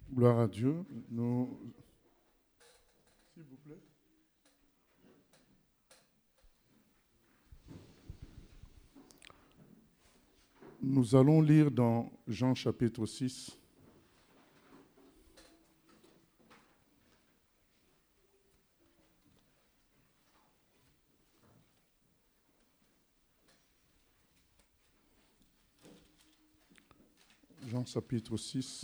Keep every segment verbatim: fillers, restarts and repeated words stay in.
Gloire à Dieu. Nous... S'il vous plaît. Nous allons lire dans Jean chapitre six. Jean chapitre six.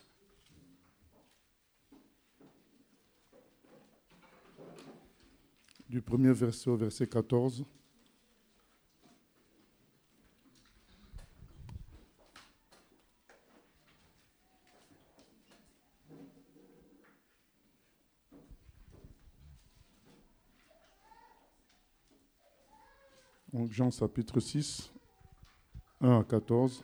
Du premier verset au verset quatorze. Donc Jean chapitre six, un à quatorze.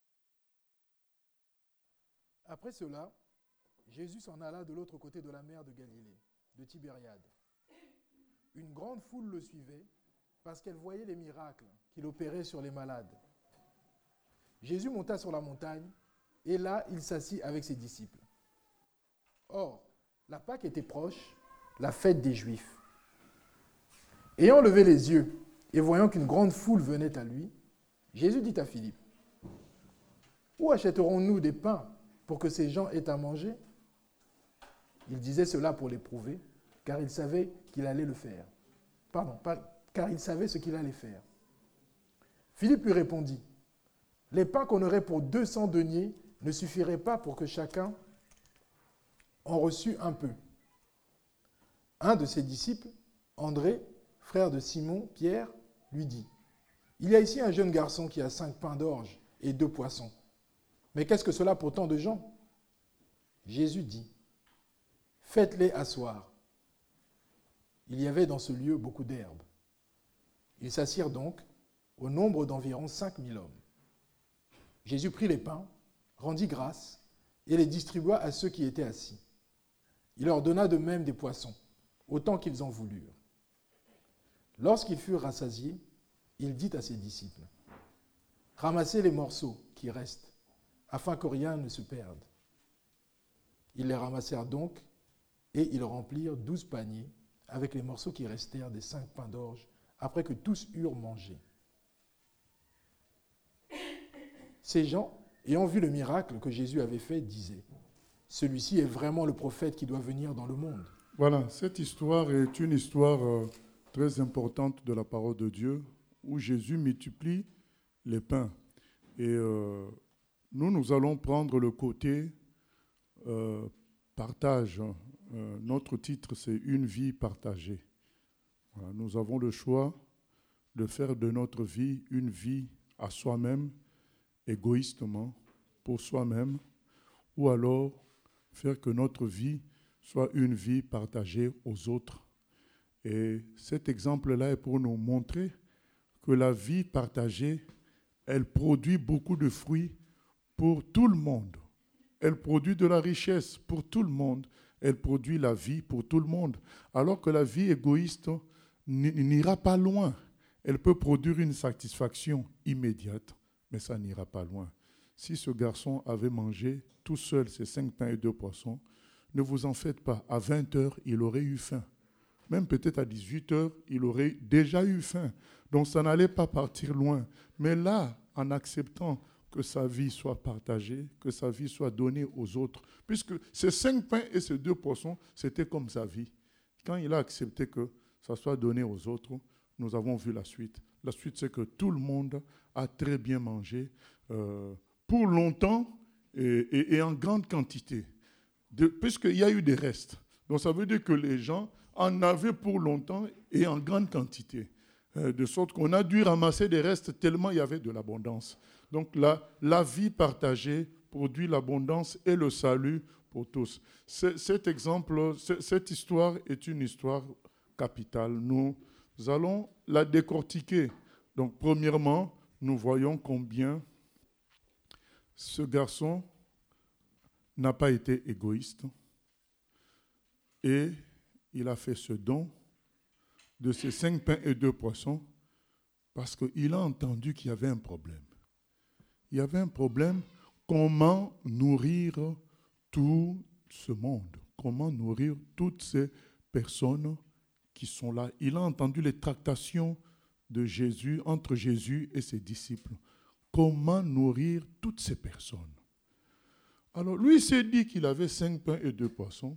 Après cela, Jésus s'en alla de l'autre côté de la mer de Galilée, de Tibériade. Une grande foule le suivait parce qu'elle voyait les miracles qu'il opérait sur les malades. Jésus monta sur la montagne et là, il s'assit avec ses disciples. Or, la Pâque était proche, la fête des Juifs. Ayant levé les yeux et voyant qu'une grande foule venait à lui, Jésus dit à Philippe, « Où achèterons-nous des pains pour que ces gens aient à manger ?» Il disait cela pour l'éprouver, car il savait qu'il allait le faire. Pardon, pas, car il savait ce qu'il allait faire. Philippe lui répondit, « Les pains qu'on aurait pour deux cents deniers ne suffiraient pas pour que chacun en reçût un peu. » Un de ses disciples, André, frère de Simon, Pierre, lui dit, « Il y a ici un jeune garçon qui a cinq pains d'orge et deux poissons. Mais qu'est-ce que cela pour tant de gens ?» Jésus dit, « Faites-les asseoir. » Il y avait dans ce lieu beaucoup d'herbes. Ils s'assirent donc au nombre d'environ cinq mille hommes. Jésus prit les pains, rendit grâce et les distribua à ceux qui étaient assis. Il leur donna de même des poissons, autant qu'ils en voulurent. Lorsqu'ils furent rassasiés, il dit à ses disciples, « Ramassez les morceaux qui restent, afin que rien ne se perde. » Ils les ramassèrent donc, et ils remplirent douze paniers avec les morceaux qui restèrent des cinq pains d'orge, après que tous eurent mangé. Ces gens, ayant vu le miracle que Jésus avait fait, disaient, « Celui-ci est vraiment le prophète qui doit venir dans le monde. » Voilà, cette histoire est une histoire euh, très importante de la parole de Dieu, où Jésus multiplie les pains. Et euh, nous, nous allons prendre le côté euh, partage. Euh, notre titre, c'est « Une vie partagée ». Voilà, nous avons le choix de faire de notre vie une vie à soi-même, égoïstement, pour soi-même, ou alors faire que notre vie soit une vie partagée aux autres. Et cet exemple-là est pour nous montrer que la vie partagée, elle produit beaucoup de fruits pour tout le monde. Elle produit de la richesse pour tout le monde. Elle produit la vie pour tout le monde. Alors que la vie égoïste n'ira pas loin. Elle peut produire une satisfaction immédiate, mais ça n'ira pas loin. Si ce garçon avait mangé tout seul ses cinq pains et deux poissons, ne vous en faites pas. À vingt heures, il aurait eu faim. Même peut-être à dix-huit heures, il aurait déjà eu faim. Donc ça n'allait pas partir loin. Mais là, en acceptant que sa vie soit partagée, que sa vie soit donnée aux autres, puisque ces cinq pains et ces deux poissons, c'était comme sa vie. Quand il a accepté que ça soit donné aux autres, nous avons vu la suite. La suite, c'est que tout le monde a très bien mangé, euh, pour longtemps et, et, et en grande quantité, de, puisqu'il y a eu des restes. Donc ça veut dire que les gens en avaient pour longtemps et en grande quantité, euh, de sorte qu'on a dû ramasser des restes tellement il y avait de l'abondance. Donc la, la vie partagée produit l'abondance et le salut pour tous. C'est, cet exemple, c'est, cette histoire est une histoire capitale. Nous allons la décortiquer. Donc premièrement, nous voyons combien ce garçon n'a pas été égoïste et il a fait ce don de ces cinq pains et deux poissons parce qu'il a entendu qu'il y avait un problème. Il y avait un problème, comment nourrir tout ce monde, comment nourrir toutes ces personnes qui sont là. Il a entendu les tractations de Jésus, entre Jésus et ses disciples. Comment nourrir toutes ces personnes? Alors, lui s'est dit qu'il avait cinq pains et deux poissons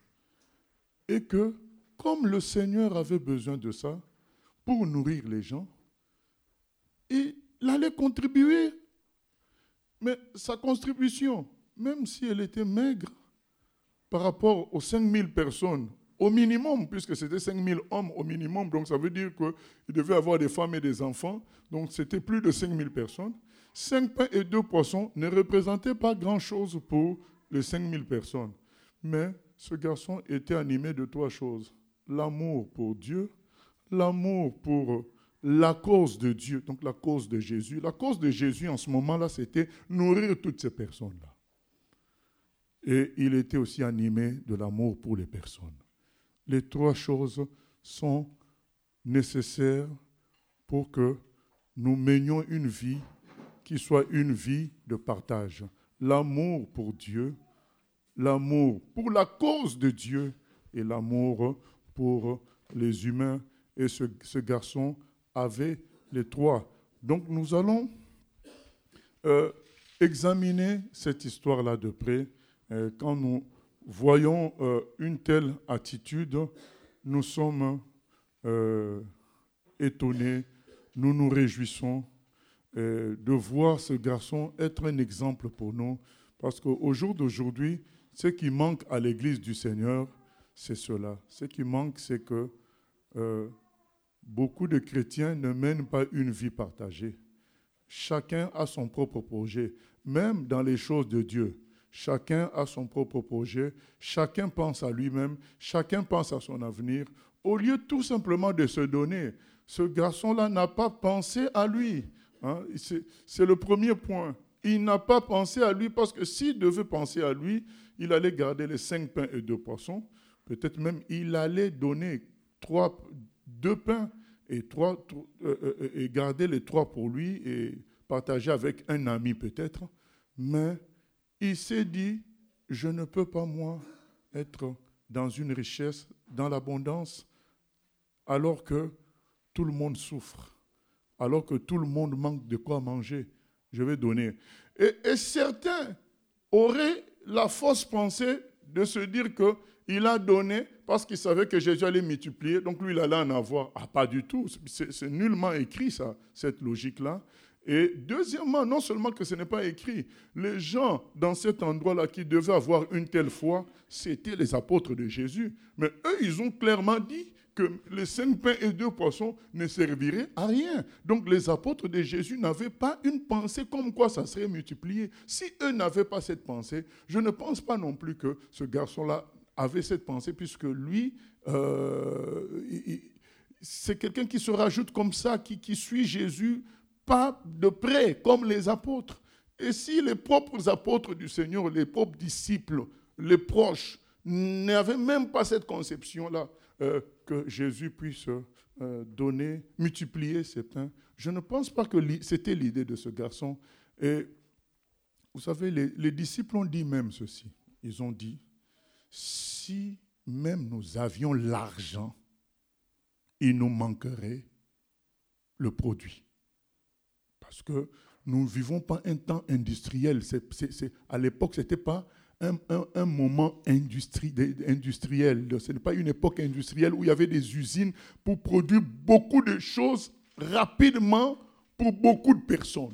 et que, comme le Seigneur avait besoin de ça pour nourrir les gens, il allait contribuer. Mais sa contribution, même si elle était maigre par rapport aux cinq mille personnes, au minimum, puisque c'était cinq mille hommes au minimum, donc ça veut dire qu'il devait avoir des femmes et des enfants, donc c'était plus de cinq mille personnes. Cinq pains et deux poissons ne représentaient pas grand-chose pour les cinq mille personnes. Mais ce garçon était animé de trois choses. L'amour pour Dieu, l'amour pour la cause de Dieu, donc la cause de Jésus. La cause de Jésus en ce moment-là, c'était nourrir toutes ces personnes-là. Et il était aussi animé de l'amour pour les personnes. Les trois choses sont nécessaires pour que nous menions une vie qui soit une vie de partage. L'amour pour Dieu, l'amour pour la cause de Dieu et l'amour pour les humains. Et ce, ce garçon avait les trois. Donc nous allons euh, examiner cette histoire-là de près. Euh, quand nous voyons euh, une telle attitude, nous sommes euh, étonnés, nous nous réjouissons euh, de voir ce garçon être un exemple pour nous, parce qu'au jour d'aujourd'hui, ce qui manque à l'Église du Seigneur, c'est cela. Ce qui manque, c'est que euh, beaucoup de chrétiens ne mènent pas une vie partagée. Chacun a son propre projet, même dans les choses de Dieu. Chacun a son propre projet, chacun pense à lui-même, chacun pense à son avenir. Au lieu tout simplement de se donner, ce garçon-là n'a pas pensé à lui. Hein? C'est, c'est le premier point. Il n'a pas pensé à lui parce que s'il devait penser à lui, il allait garder les cinq pains et deux poissons. Peut-être même il allait donner trois, deux pains et, trois, euh, et garder les trois pour lui et partager avec un ami peut-être. Mais il s'est dit, je ne peux pas, moi, être dans une richesse, dans l'abondance, alors que tout le monde souffre, alors que tout le monde manque de quoi manger. Je vais donner. Et, et certains auraient la fausse pensée de se dire qu'il a donné parce qu'il savait que Jésus allait multiplier, donc lui, il allait en avoir. Ah, pas du tout. C'est, c'est nullement écrit, ça, cette logique-là. Et deuxièmement, non seulement que ce n'est pas écrit, les gens dans cet endroit-là qui devaient avoir une telle foi, c'était les apôtres de Jésus. Mais eux, ils ont clairement dit que les cinq pains et deux poissons ne serviraient à rien. Donc les apôtres de Jésus n'avaient pas une pensée comme quoi ça serait multiplié. Si eux n'avaient pas cette pensée, je ne pense pas non plus que ce garçon-là avait cette pensée, puisque lui, euh, il, c'est quelqu'un qui se rajoute comme ça, qui, qui suit Jésus, pas de près, comme les apôtres. Et si les propres apôtres du Seigneur, les propres disciples, les proches, n'avaient même pas cette conception-là, euh, que Jésus puisse euh, donner, multiplier ses pains, je ne pense pas que li- c'était l'idée de ce garçon. Et vous savez, les, les disciples ont dit même ceci. Ils ont dit, si même nous avions l'argent, il nous manquerait le produit. Parce que nous ne vivons pas un temps industriel. C'est, c'est, c'est, à l'époque, ce n'était pas un, un, un moment industrie, industriel. Ce n'est pas une époque industrielle où il y avait des usines pour produire beaucoup de choses rapidement pour beaucoup de personnes.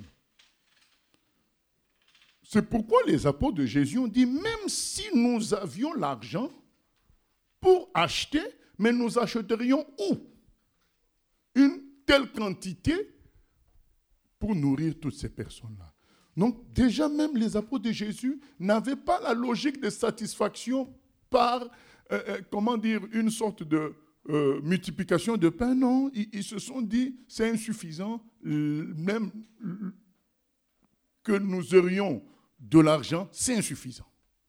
C'est pourquoi les apôtres de Jésus ont dit, même si nous avions l'argent pour acheter, mais nous achèterions où? Une telle quantité pour nourrir toutes ces personnes-là. Donc, déjà même les apôtres de Jésus n'avaient pas la logique de satisfaction par, euh, euh, comment dire, une sorte de euh, multiplication de pain. Non, ils, ils se sont dit, c'est insuffisant, euh, même euh, que nous aurions de l'argent, c'est insuffisant.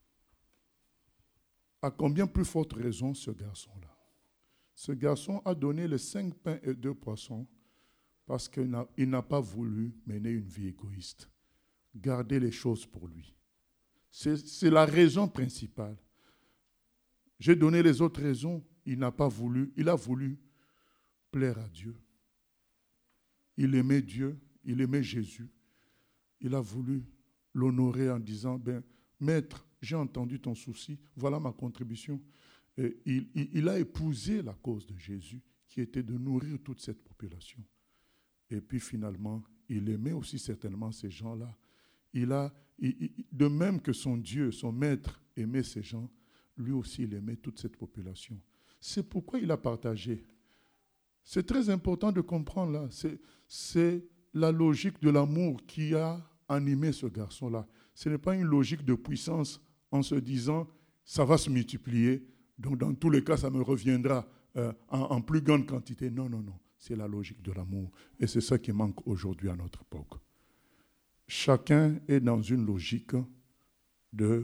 À combien plus forte raison ce garçon-là? Ce garçon a donné les cinq pains et deux poissons parce qu'il n'a, il n'a pas voulu mener une vie égoïste, garder les choses pour lui. C'est, c'est la raison principale. J'ai donné les autres raisons. Il n'a pas voulu. Il a voulu plaire à Dieu. Il aimait Dieu. Il aimait Jésus. Il a voulu l'honorer en disant, ben, Maître, j'ai entendu ton souci. Voilà ma contribution. Et il, il, il a épousé la cause de Jésus, qui était de nourrir toute cette population. Et puis finalement, il aimait aussi certainement ces gens-là. Il a, il, il, de même que son Dieu, son Maître, aimait ces gens, lui aussi, il aimait toute cette population. C'est pourquoi il a partagé. C'est très important de comprendre là. C'est, c'est la logique de l'amour qui a animé ce garçon-là. Ce n'est pas une logique de puissance en se disant, ça va se multiplier, donc dans tous les cas, ça me reviendra euh, en, en plus grande quantité. Non, non, non. C'est la logique de l'amour. Et c'est ça qui manque aujourd'hui à notre époque. Chacun est dans une logique de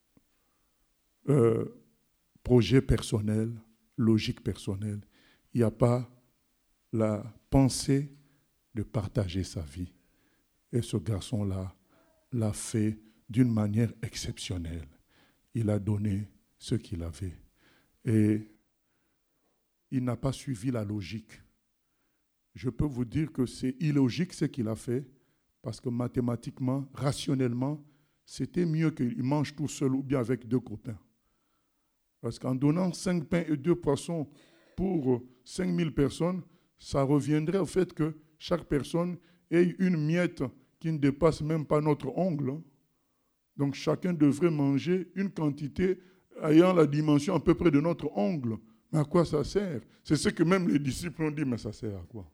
euh, projet personnel, logique personnelle. Il n'y a pas la pensée de partager sa vie. Et ce garçon-là l'a fait d'une manière exceptionnelle. Il a donné ce qu'il avait. Et il n'a pas suivi la logique. Je peux vous dire que c'est illogique ce qu'il a fait, parce que mathématiquement, rationnellement, c'était mieux qu'il mange tout seul ou bien avec deux copains. Parce qu'en donnant cinq pains et deux poissons pour cinq mille personnes, ça reviendrait au fait que chaque personne ait une miette qui ne dépasse même pas notre ongle. Donc chacun devrait manger une quantité ayant la dimension à peu près de notre ongle. Mais à quoi ça sert? C'est ce que même les disciples ont dit, mais ça sert à quoi?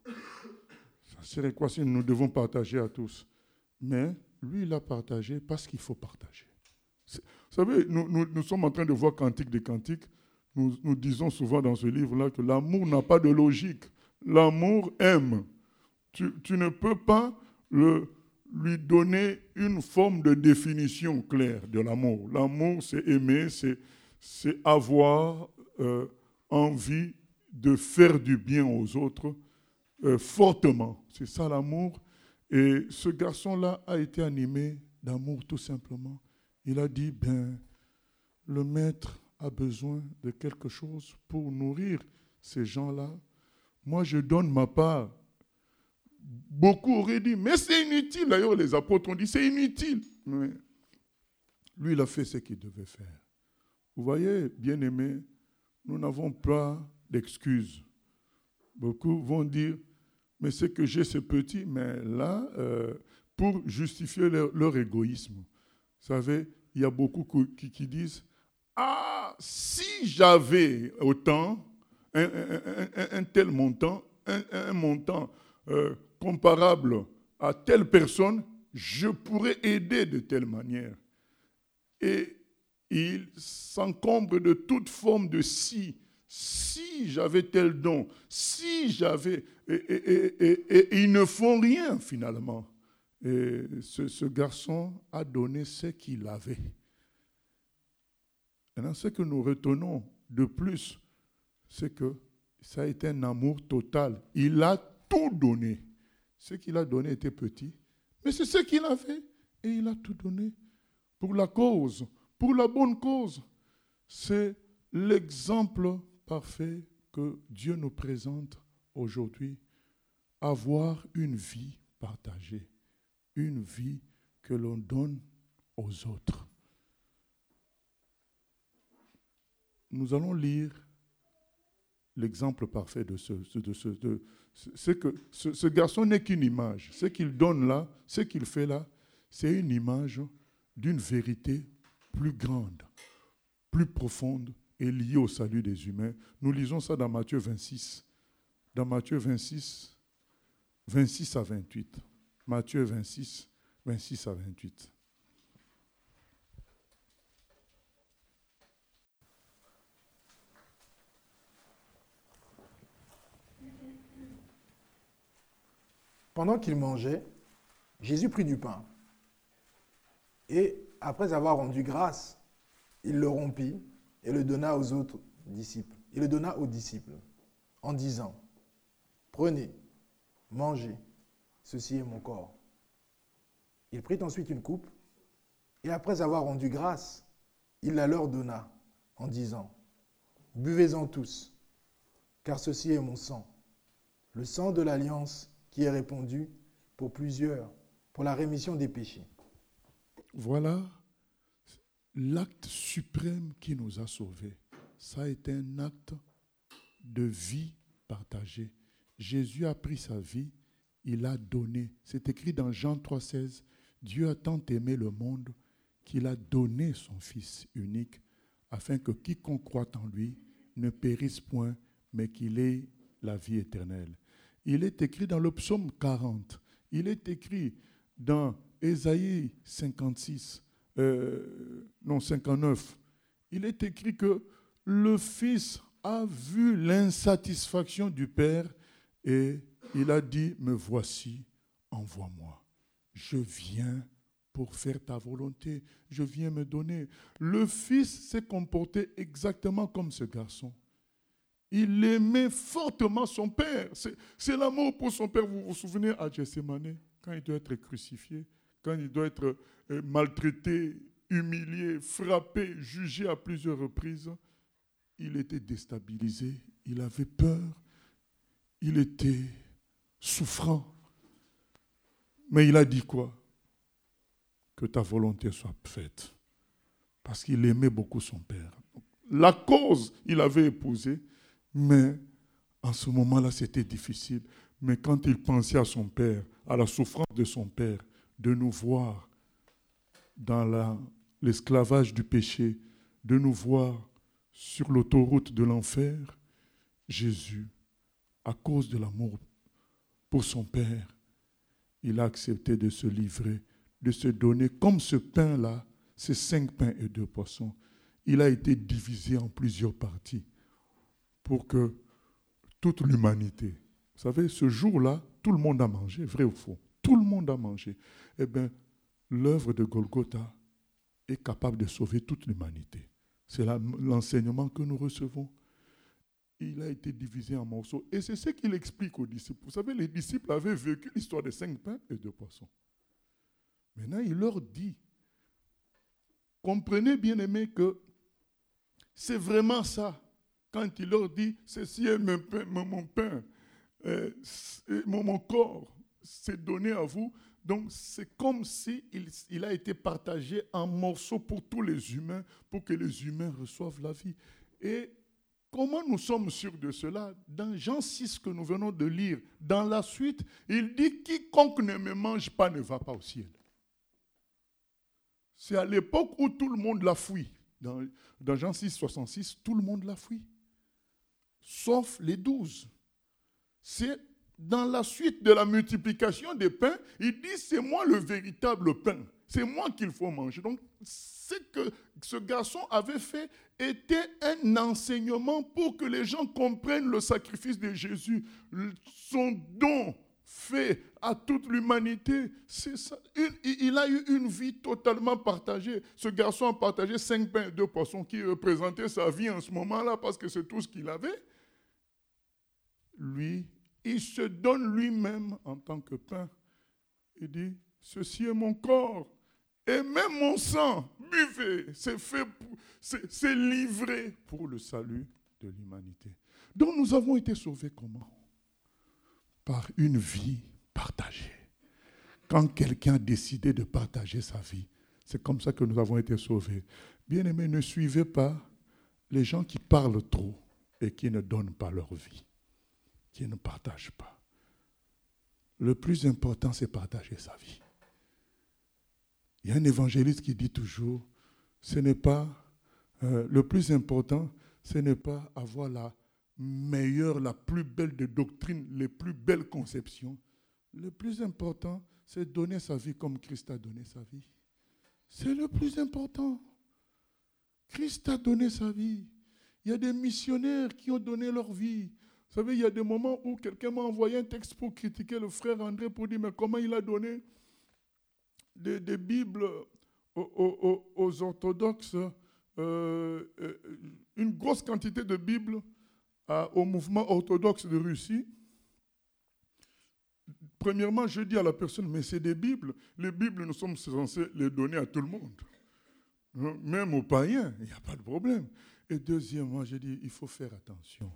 Ça sert à quoi si nous devons partager à tous? Mais lui, il a partagé parce qu'il faut partager. C'est, vous savez, nous, nous, nous sommes en train de voir Cantique des Cantiques. Nous, nous disons souvent dans ce livre-là que l'amour n'a pas de logique. L'amour aime. Tu, tu ne peux pas le, lui donner une forme de définition claire de l'amour. L'amour, c'est aimer, c'est, c'est avoir euh, envie de faire du bien aux autres euh, fortement. C'est ça l'amour. Et ce garçon-là a été animé d'amour tout simplement. Il a dit, ben, le maître a besoin de quelque chose pour nourrir ces gens-là. Moi, je donne ma part. Beaucoup auraient dit, mais c'est inutile. D'ailleurs, les apôtres ont dit, c'est inutile. Mais lui, il a fait ce qu'il devait faire. Vous voyez, bien-aimés, nous n'avons pas d'excuses. Beaucoup vont dire, mais ce que j'ai, c'est petit. Mais là, euh, pour justifier leur, leur égoïsme, vous savez, il y a beaucoup qui, qui disent, ah, si j'avais autant, un, un, un, un tel montant, un, un montant euh, comparable à telle personne, je pourrais aider de telle manière. Et il s'encombre de toute forme de si. Si j'avais tel don, si j'avais... Et, et, et, et, et ils ne font rien finalement. Et ce, ce garçon a donné ce qu'il avait. Maintenant, ce que nous retenons de plus, c'est que ça a été un amour total. Il a tout donné. Ce qu'il a donné était petit, mais c'est ce qu'il avait. Et il a tout donné pour la cause, pour la bonne cause. C'est l'exemple parfait que Dieu nous présente aujourd'hui. Avoir une vie partagée, une vie que l'on donne aux autres. Nous allons lire l'exemple parfait de ce, de ce, de, c'est que ce, ce garçon n'est qu'une image. Ce qu'il donne là, ce qu'il fait là, c'est une image d'une vérité plus grande, plus profonde et liée au salut des humains. Nous lisons ça dans Matthieu vingt-six. Dans Matthieu vingt-six, vingt-six à vingt-huit. Matthieu vingt-six, vingt-six à vingt-huit. Pendant qu'il mangeait, Jésus prit du pain. Et après avoir rendu grâce, il le rompit et le donna aux autres disciples. Il le donna aux disciples en disant, « Prenez, mangez, ceci est mon corps. » Il prit ensuite une coupe Et après avoir rendu grâce, il la leur donna en disant, « Buvez-en tous, car ceci est mon sang, le sang de l'alliance qui est répandu pour plusieurs, pour la rémission des péchés. » Voilà l'acte suprême qui nous a sauvés. Ça a été un acte de vie partagée. Jésus a pris sa vie, il a donné. C'est écrit dans Jean trois seize. Dieu a tant aimé le monde qu'il a donné son Fils unique afin que quiconque croit en lui ne périsse point, mais qu'il ait la vie éternelle. Il est écrit dans le psaume quarante. Il est écrit dans Ésaïe cinquante-six, euh, non cinquante-neuf. Il est écrit que le Fils a vu l'insatisfaction du Père et il a dit, me voici, envoie-moi. Je viens pour faire ta volonté. Je viens me donner. Le Fils s'est comporté exactement comme ce garçon. Il aimait fortement son Père. C'est, c'est l'amour pour son Père. Vous vous souvenez à Gethsémane, quand il doit être crucifié, quand il doit être euh, maltraité, humilié, frappé, jugé à plusieurs reprises, il était déstabilisé, il avait peur, il était souffrant. Mais il a dit quoi? Que ta volonté soit faite. Parce qu'il aimait beaucoup son Père. La cause, il avait épousé, mais en ce moment-là, c'était difficile. Mais quand il pensait à son Père, à la souffrance de son Père, de nous voir dans la, l'esclavage du péché, de nous voir sur l'autoroute de l'enfer, Jésus, à cause de l'amour pour son Père, il a accepté de se livrer, de se donner comme ce pain-là, ces cinq pains et deux poissons. Il a été divisé en plusieurs parties pour que toute l'humanité, vous savez, ce jour-là, tout le monde a mangé, vrai ou faux? Tout le monde a mangé. Eh bien, l'œuvre de Golgotha est capable de sauver toute l'humanité. C'est là l'enseignement que nous recevons. Il a été divisé en morceaux. Et c'est ce qu'il explique aux disciples. Vous savez, les disciples avaient vécu l'histoire des cinq pains et deux poissons. Maintenant, il leur dit, comprenez bien aimés que c'est vraiment ça. Quand il leur dit, ceci est mon pain, mon, pain euh, mon, mon corps, c'est donné à vous. Donc, c'est comme si il, il a été partagé en morceaux pour tous les humains, pour que les humains reçoivent la vie. Et comment nous sommes sûrs de cela? Dans Jean six que nous venons de lire, dans la suite, il dit, quiconque ne me mange pas ne va pas au ciel. C'est à l'époque où tout le monde l'a fui. Dans, dans Jean six, soixante-six, tout le monde l'a fui. Sauf les douze. C'est dans la suite de la multiplication des pains, il dit, c'est moi le véritable pain. C'est moi qu'il faut manger. Donc, ce que ce garçon avait fait était un enseignement pour que les gens comprennent le sacrifice de Jésus, son don fait à toute l'humanité. C'est ça. Une, il a eu une vie totalement partagée. Ce garçon a partagé cinq pains et deux poissons qui représentaient sa vie en ce moment-là parce que c'est tout ce qu'il avait. Lui, il se donne lui-même en tant que pain. Il dit, ceci est mon corps et même mon sang, buvez, c'est fait, pour, c'est, c'est livré pour le salut de l'humanité. Donc nous avons été sauvés comment? Par une vie partagée. Quand quelqu'un a décidé de partager sa vie, c'est comme ça que nous avons été sauvés. Bien-aimés, ne suivez pas les gens qui parlent trop et qui ne donnent pas leur vie, qui ne partagent pas. Le plus important, c'est partager sa vie. Il y a un évangéliste qui dit toujours, ce n'est pas, euh, le plus important, ce n'est pas avoir la meilleure, la plus belle des doctrines, les plus belles conceptions. Le plus important, c'est donner sa vie comme Christ a donné sa vie. C'est le plus important. Christ a donné sa vie. Il y a des missionnaires qui ont donné leur vie. Vous savez, il y a des moments où quelqu'un m'a envoyé un texte pour critiquer le frère André, pour dire, mais comment il a donné des, des Bibles aux, aux, aux orthodoxes, euh, une grosse quantité de Bibles à, au mouvement orthodoxe de Russie. Premièrement, je dis à la personne, mais c'est des Bibles. Les Bibles, nous sommes censés les donner à tout le monde. Même aux païens, il n'y a pas de problème. Et deuxièmement, j'ai dit, il faut faire attention.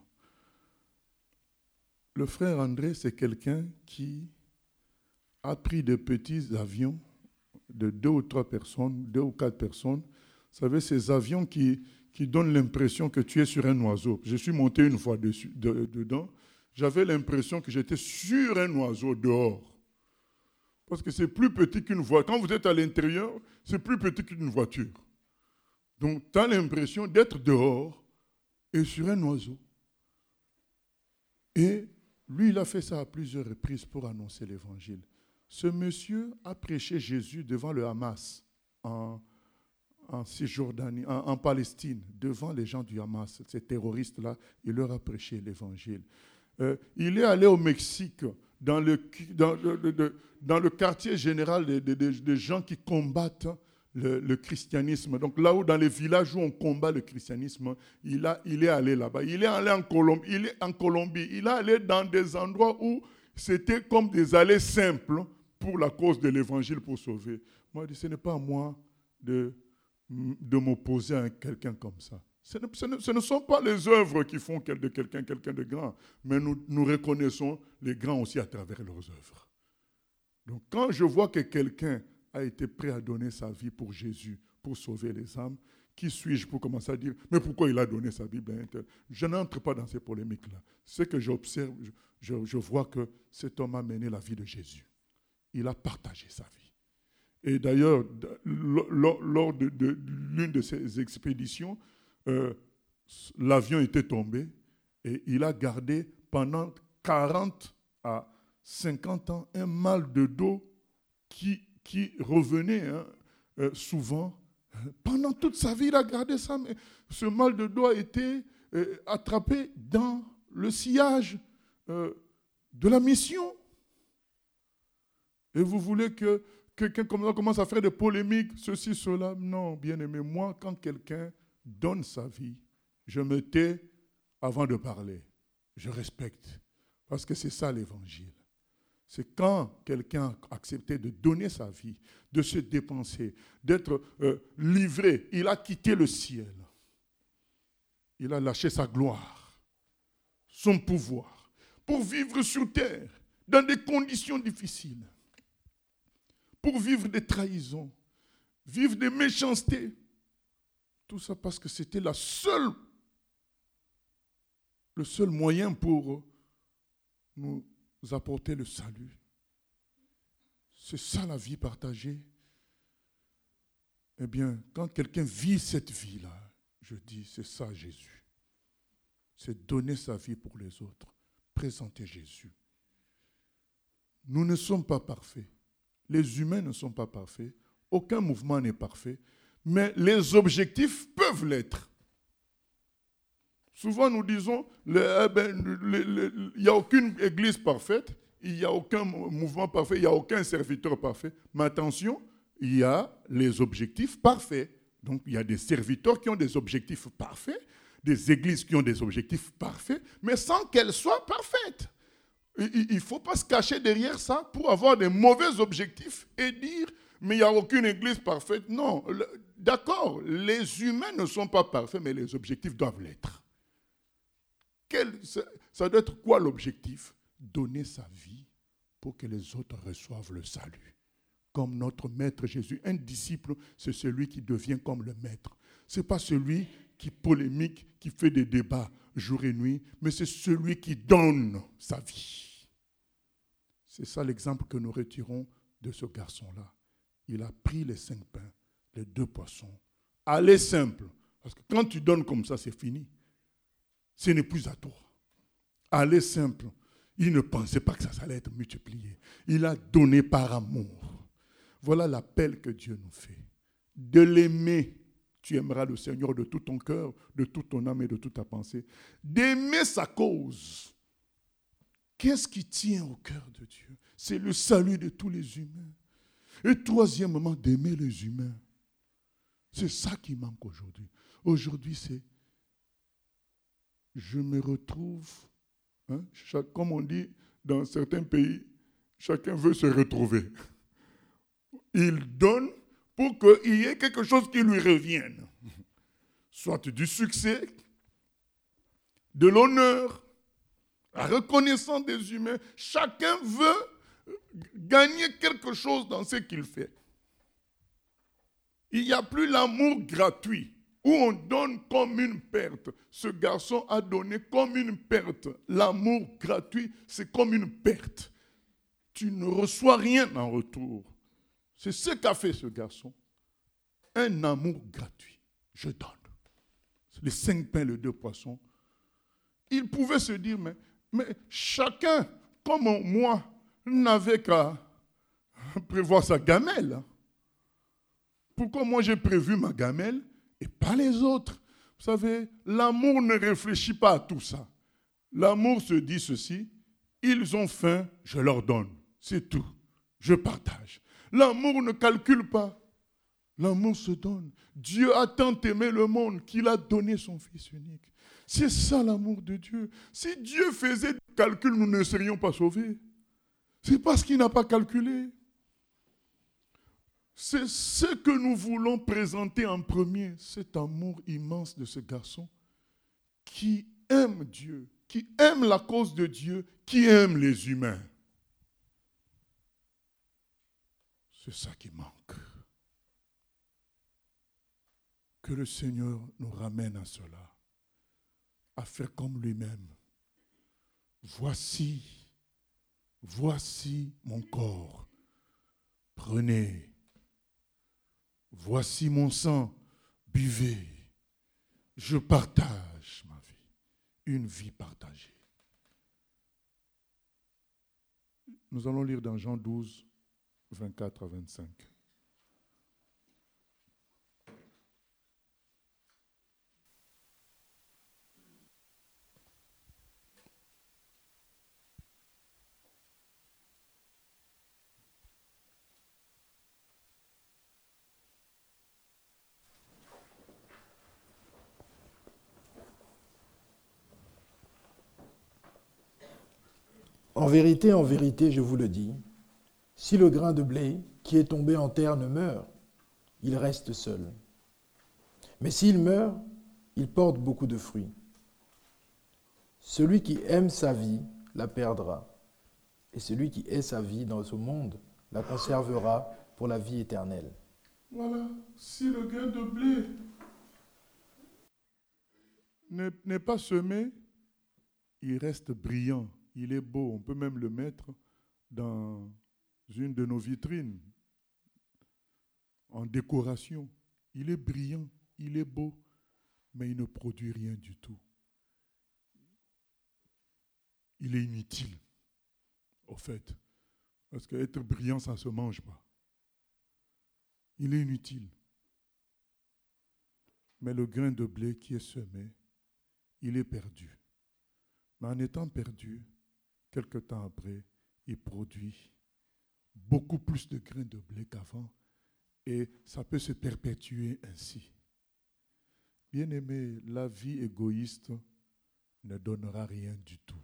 Le frère André, c'est quelqu'un qui a pris de petits avions de deux ou trois personnes, deux ou quatre personnes. Vous savez, ces avions qui, qui donnent l'impression que tu es sur un oiseau. Je suis monté une fois dessus, de, dedans. J'avais l'impression que j'étais sur un oiseau dehors. Parce que c'est plus petit qu'une voiture. Quand vous êtes à l'intérieur, c'est plus petit qu'une voiture. Donc, tu as l'impression d'être dehors et sur un oiseau. Et lui, il a fait ça à plusieurs reprises pour annoncer l'évangile. Ce monsieur a prêché Jésus devant le Hamas, en, en Cisjordanie, en, en Palestine, devant les gens du Hamas, ces terroristes-là, il leur a prêché l'évangile. Euh, il est allé au Mexique, dans le, dans le, dans le quartier général des de, de, de gens qui combattent le, le christianisme. Donc là où, dans les villages où on combat le christianisme, il, a, il est allé là-bas. Il est allé en Colombie, il est en Colombie. Il est allé dans des endroits où c'était comme des allées simples pour la cause de l'évangile, pour sauver. Moi, je dis, ce n'est pas à moi de, de m'opposer à quelqu'un comme ça. Ce ne, ce, ne, ce ne sont pas les œuvres qui font de quelqu'un quelqu'un de grand, mais nous, nous reconnaissons les grands aussi à travers leurs œuvres. Donc, quand je vois que quelqu'un a été prêt à donner sa vie pour Jésus, pour sauver les âmes, qui suis-je pour commencer à dire, mais pourquoi il a donné sa vie? Ben, je n'entre pas dans ces polémiques-là. Ce que j'observe, je, je vois que cet homme a mené la vie de Jésus. Il a partagé sa vie. Et d'ailleurs, lors, lors de, de l'une de ces expéditions, euh, l'avion était tombé et il a gardé pendant quarante à cinquante ans un mal de dos qui, qui revenait hein, euh, souvent. Pendant toute sa vie, il a gardé ça. Mais ce mal de dos a été euh, attrapé dans le sillage euh, de la mission. Et vous voulez que quelqu'un commence à faire des polémiques, ceci, cela? Non, bien-aimé, moi, quand quelqu'un donne sa vie, je me tais avant de parler. Je respecte. Parce que c'est ça l'évangile. C'est quand quelqu'un a accepté de donner sa vie, de se dépenser, d'être euh, livré. Il a quitté le ciel. Il a lâché sa gloire, son pouvoir, pour vivre sur terre, dans des conditions difficiles. Pour vivre des trahisons, vivre des méchancetés. Tout ça parce que c'était la seule, le seul moyen pour nous apporter le salut. C'est ça la vie partagée. Eh bien, quand quelqu'un vit cette vie-là, je dis, c'est ça Jésus. C'est donner sa vie pour les autres, présenter Jésus. Nous ne sommes pas parfaits. Les humains ne sont pas parfaits. Aucun mouvement n'est parfait. Mais les objectifs peuvent l'être. Souvent, nous disons, il eh ben, n'y a aucune église parfaite, il n'y a aucun mouvement parfait, il n'y a aucun serviteur parfait. Mais attention, il y a les objectifs parfaits. Donc, il y a des serviteurs qui ont des objectifs parfaits, des églises qui ont des objectifs parfaits, mais sans qu'elles soient parfaites. Il ne faut pas se cacher derrière ça pour avoir des mauvais objectifs et dire « mais il n'y a aucune église parfaite ». Non, d'accord, les humains ne sont pas parfaits, mais les objectifs doivent l'être. Quel, ça doit être quoi l'objectif? Donner sa vie pour que les autres reçoivent le salut. Comme notre maître Jésus. Un disciple, c'est celui qui devient comme le maître. Ce n'est pas celui qui polémique, qui fait des débats jour et nuit, mais c'est celui qui donne sa vie. C'est ça l'exemple que nous retirons de ce garçon-là. Il a pris les cinq pains, les deux poissons. Allez simple, parce que quand tu donnes comme ça, c'est fini. Ce n'est plus à toi. Allez simple. Il ne pensait pas que ça allait être multiplié. Il a donné par amour. Voilà l'appel que Dieu nous fait. De l'aimer. Tu aimeras le Seigneur de tout ton cœur, de toute ton âme et de toute ta pensée. D'aimer sa cause. Qu'est-ce qui tient au cœur de Dieu? C'est le salut de tous les humains. Et troisièmement, d'aimer les humains. C'est ça qui manque aujourd'hui. Aujourd'hui, c'est je me retrouve, hein, chaque, comme on dit dans certains pays, chacun veut se retrouver. Il donne pour qu'il y ait quelque chose qui lui revienne. Soit du succès, de l'honneur, la reconnaissance des humains. Chacun veut gagner quelque chose dans ce qu'il fait. Il n'y a plus l'amour gratuit, où on donne comme une perte. Ce garçon a donné comme une perte. L'amour gratuit, c'est comme une perte. Tu ne reçois rien en retour. C'est ce qu'a fait ce garçon. Un amour gratuit. Je donne. Les cinq pains, les deux poissons. Il pouvait se dire, mais, mais chacun, comme moi, n'avait qu'à prévoir sa gamelle. Pourquoi moi j'ai prévu ma gamelle et pas les autres? Vous savez, l'amour ne réfléchit pas à tout ça. L'amour se dit ceci, ils ont faim, je leur donne. C'est tout. Je partage. L'amour ne calcule pas. L'amour se donne. Dieu a tant aimé le monde qu'il a donné son Fils unique. C'est ça l'amour de Dieu. Si Dieu faisait des calculs, nous ne serions pas sauvés. C'est parce qu'il n'a pas calculé. C'est ce que nous voulons présenter en premier, cet amour immense de ce garçon qui aime Dieu, qui aime la cause de Dieu, qui aime les humains. C'est ça qui manque. Que le Seigneur nous ramène à cela, à faire comme lui-même. Voici, voici mon corps. Prenez. Voici mon sang, buvez. Je partage ma vie, une vie partagée. Nous allons lire dans Jean douze, vingt-quatre à vingt-cinq. En vérité, en vérité, je vous le dis, si le grain de blé qui est tombé en terre ne meurt, il reste seul. Mais s'il meurt, il porte beaucoup de fruits. Celui qui aime sa vie la perdra, et celui qui hait sa vie dans ce monde la conservera pour la vie éternelle. Voilà, si le grain de blé n'est, n'est pas semé, il reste brillant. Il est beau, on peut même le mettre dans une de nos vitrines, en décoration. Il est brillant, il est beau, mais il ne produit rien du tout. Il est inutile, au fait, parce qu'être brillant, ça ne se mange pas. Il est inutile. Mais le grain de blé qui est semé, il est perdu. Mais en étant perdu, quelque temps après, il produit beaucoup plus de grains de blé qu'avant et ça peut se perpétuer ainsi. Bien-aimé, la vie égoïste ne donnera rien du tout.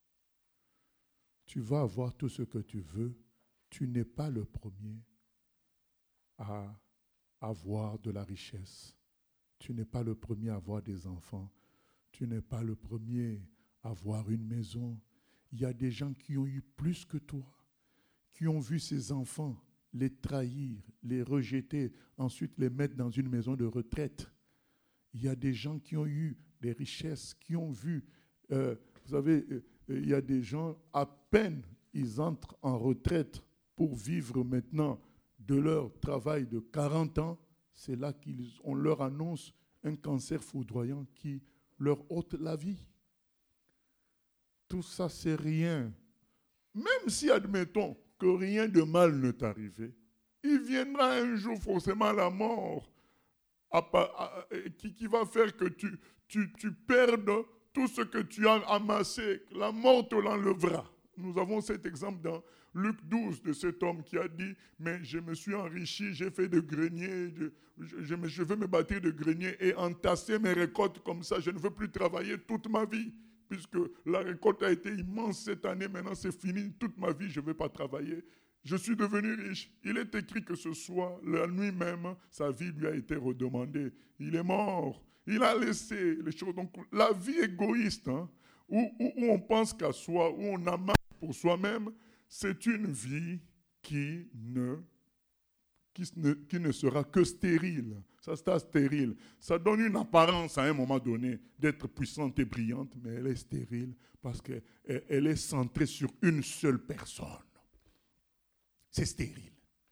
Tu vas avoir tout ce que tu veux, tu n'es pas le premier à avoir de la richesse. Tu n'es pas le premier à avoir des enfants. Tu n'es pas le premier à avoir une maison. Il y a des gens qui ont eu plus que toi, qui ont vu ces enfants les trahir, les rejeter, ensuite les mettre dans une maison de retraite. Il y a des gens qui ont eu des richesses, qui ont vu, euh, vous savez, euh, il y a des gens, à peine ils entrent en retraite pour vivre maintenant de leur travail de quarante ans, c'est là qu'on leur annonce un cancer foudroyant qui leur ôte la vie. Tout ça, c'est rien. Même si, admettons, que rien de mal ne t'arrivait, il viendra un jour forcément la mort à, à, à, qui, qui va faire que tu, tu, tu perdes tout ce que tu as amassé. La mort te l'enlèvera. Nous avons cet exemple dans Luc douze de cet homme qui a dit « Mais je me suis enrichi, j'ai fait de greniers, je, je, je, me, je veux me bâtir de greniers et entasser mes récoltes comme ça. Je ne veux plus travailler toute ma vie. » Puisque la récolte a été immense cette année, maintenant c'est fini, toute ma vie je ne vais pas travailler. Je suis devenu riche. Il est écrit que ce soir, la nuit même, sa vie lui a été redemandée. Il est mort. Il a laissé les choses. Donc, la vie égoïste, hein, où, où, où on pense qu'à soi, où on amasse pour soi-même, c'est une vie qui ne, qui, ne, qui ne sera que stérile. Ça sera stérile. Ça donne une apparence à un moment donné d'être puissante et brillante, mais elle est stérile parce qu'elle elle est centrée sur une seule personne. C'est stérile.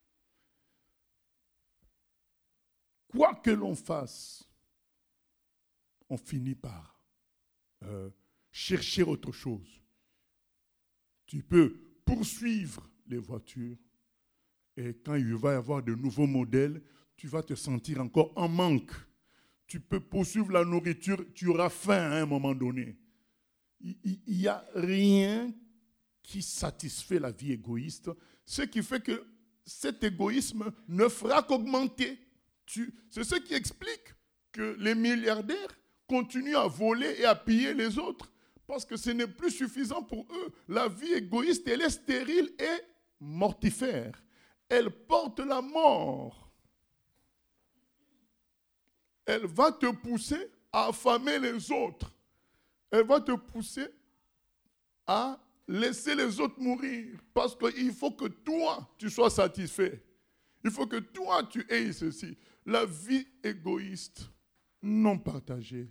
Quoi que l'on fasse, on finit par euh, chercher autre chose. Tu peux poursuivre les voitures et quand il va y avoir de nouveaux modèles, tu vas te sentir encore en manque. Tu peux poursuivre la nourriture, tu auras faim à un moment donné. Il n'y a rien qui satisfait la vie égoïste, ce qui fait que cet égoïsme ne fera qu'augmenter. Tu, c'est ce qui explique que les milliardaires continuent à voler et à piller les autres, parce que ce n'est plus suffisant pour eux. La vie égoïste, elle est stérile et mortifère. Elle porte la mort. Elle va te pousser à affamer les autres. Elle va te pousser à laisser les autres mourir. Parce qu'il faut que toi, tu sois satisfait. Il faut que toi, tu aies ceci. La vie égoïste, non partagée,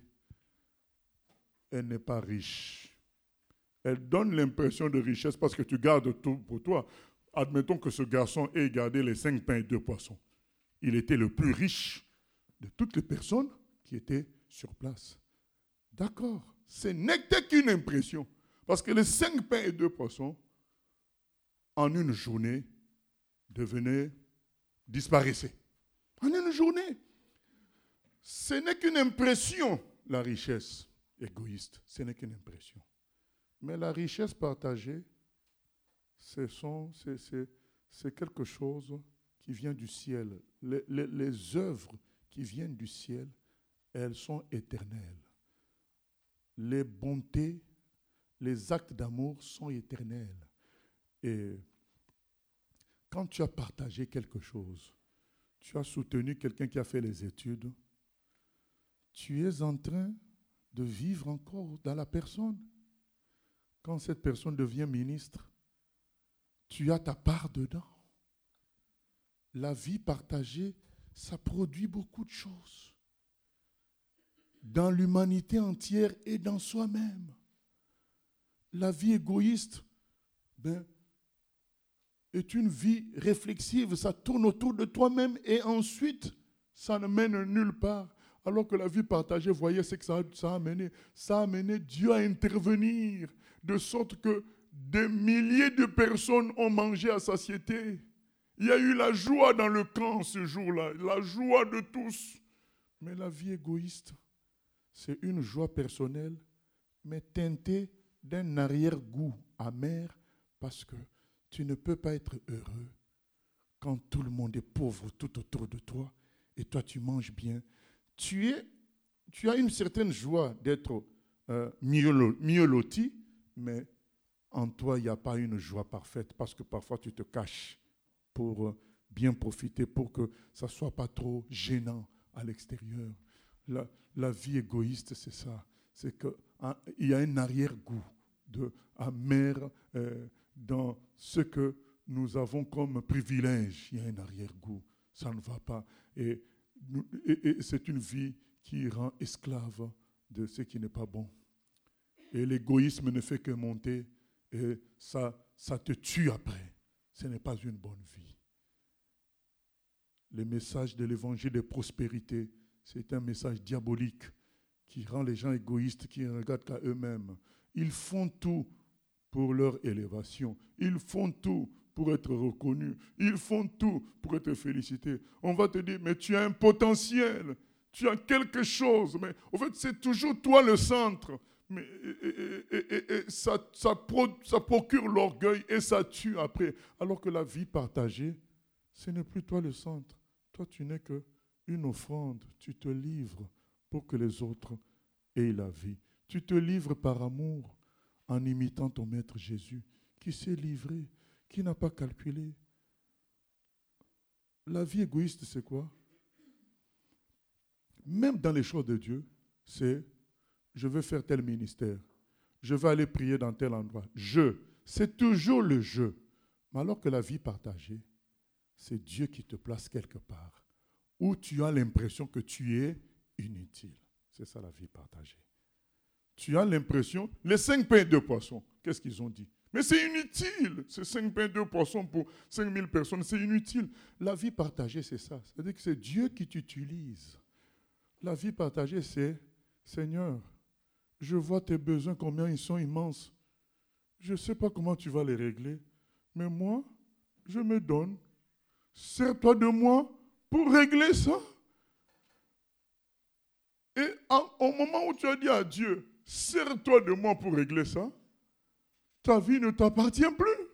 elle n'est pas riche. Elle donne l'impression de richesse parce que tu gardes tout pour toi. Admettons que ce garçon ait gardé les cinq pains et deux poissons. Il était le plus riche de toutes les personnes qui étaient sur place. D'accord, ce n'était qu'une impression. Parce que les cinq pains et deux poissons, en une journée, devenaient, disparaissaient. En une journée. Ce n'est qu'une impression, la richesse égoïste. Ce n'est qu'une impression. Mais la richesse partagée, c'est, son, c'est, c'est, c'est quelque chose qui vient du ciel. Les, les, les œuvres qui viennent du ciel, elles sont éternelles. Les bontés, les actes d'amour sont éternels. Et quand tu as partagé quelque chose, tu as soutenu quelqu'un qui a fait les études, tu es en train de vivre encore dans la personne. Quand cette personne devient ministre, tu as ta part dedans. La vie partagée, ça produit beaucoup de choses. Dans l'humanité entière et dans soi-même. La vie égoïste, ben, est une vie réflexive. Ça tourne autour de toi-même et ensuite, ça ne mène nulle part. Alors que la vie partagée, voyez ce que ça a, ça a amené. Ça a amené Dieu à intervenir de sorte que des milliers de personnes ont mangé à satiété. Il y a eu la joie dans le camp ce jour-là, la joie de tous. Mais la vie égoïste, c'est une joie personnelle, mais teintée d'un arrière-goût amer, parce que tu ne peux pas être heureux quand tout le monde est pauvre tout autour de toi et toi tu manges bien. Tu, es, tu as une certaine joie d'être euh, mieux, mieux loti, mais en toi il n'y a pas une joie parfaite, parce que parfois tu te caches pour euh, bien profiter, pour que ça ne soit pas trop gênant à l'extérieur. La, la vie égoïste, c'est ça. C'est qu'il y a un arrière-goût de amer euh, dans ce que nous avons comme privilège. Il y a un arrière-goût. Ça ne va pas. Et, et, et c'est une vie qui rend esclave de ce qui n'est pas bon. Et l'égoïsme ne fait que monter et ça, ça te tue après. Ce n'est pas une bonne vie. Le message de l'évangile de prospérité, c'est un message diabolique qui rend les gens égoïstes, qui ne regardent qu'à eux-mêmes. Ils font tout pour leur élévation. Ils font tout pour être reconnus. Ils font tout pour être félicités. On va te dire, mais tu as un potentiel, tu as quelque chose. Mais en fait, c'est toujours toi le centre. Mais, et, et, et, et, et ça, ça, pro, ça procure l'orgueil et ça tue après. Alors que la vie partagée, ce n'est plus toi le centre. Toi, tu n'es qu'une offrande. Tu te livres pour que les autres aient la vie. Tu te livres par amour en imitant ton Maître Jésus, qui s'est livré, qui n'a pas calculé. La vie égoïste, c'est quoi? Même dans les choses de Dieu, c'est je veux faire tel ministère, je veux aller prier dans tel endroit. Je, c'est toujours le je. Mais alors que la vie partagée, c'est Dieu qui te place quelque part où tu as l'impression que tu es inutile. C'est ça la vie partagée. Tu as l'impression, les cinq pains et deux poissons, qu'est-ce qu'ils ont dit? Mais c'est inutile, ces cinq pains et deux poissons pour cinq mille personnes, c'est inutile. La vie partagée, c'est ça. C'est-à-dire que c'est Dieu qui t'utilise. La vie partagée, c'est Seigneur, je vois tes besoins, combien ils sont immenses. Je ne sais pas comment tu vas les régler, mais moi, je me donne. Sers-toi de moi pour régler ça. Et en, au moment où tu as dit à Dieu, sers-toi de moi pour régler ça, ta vie ne t'appartient plus.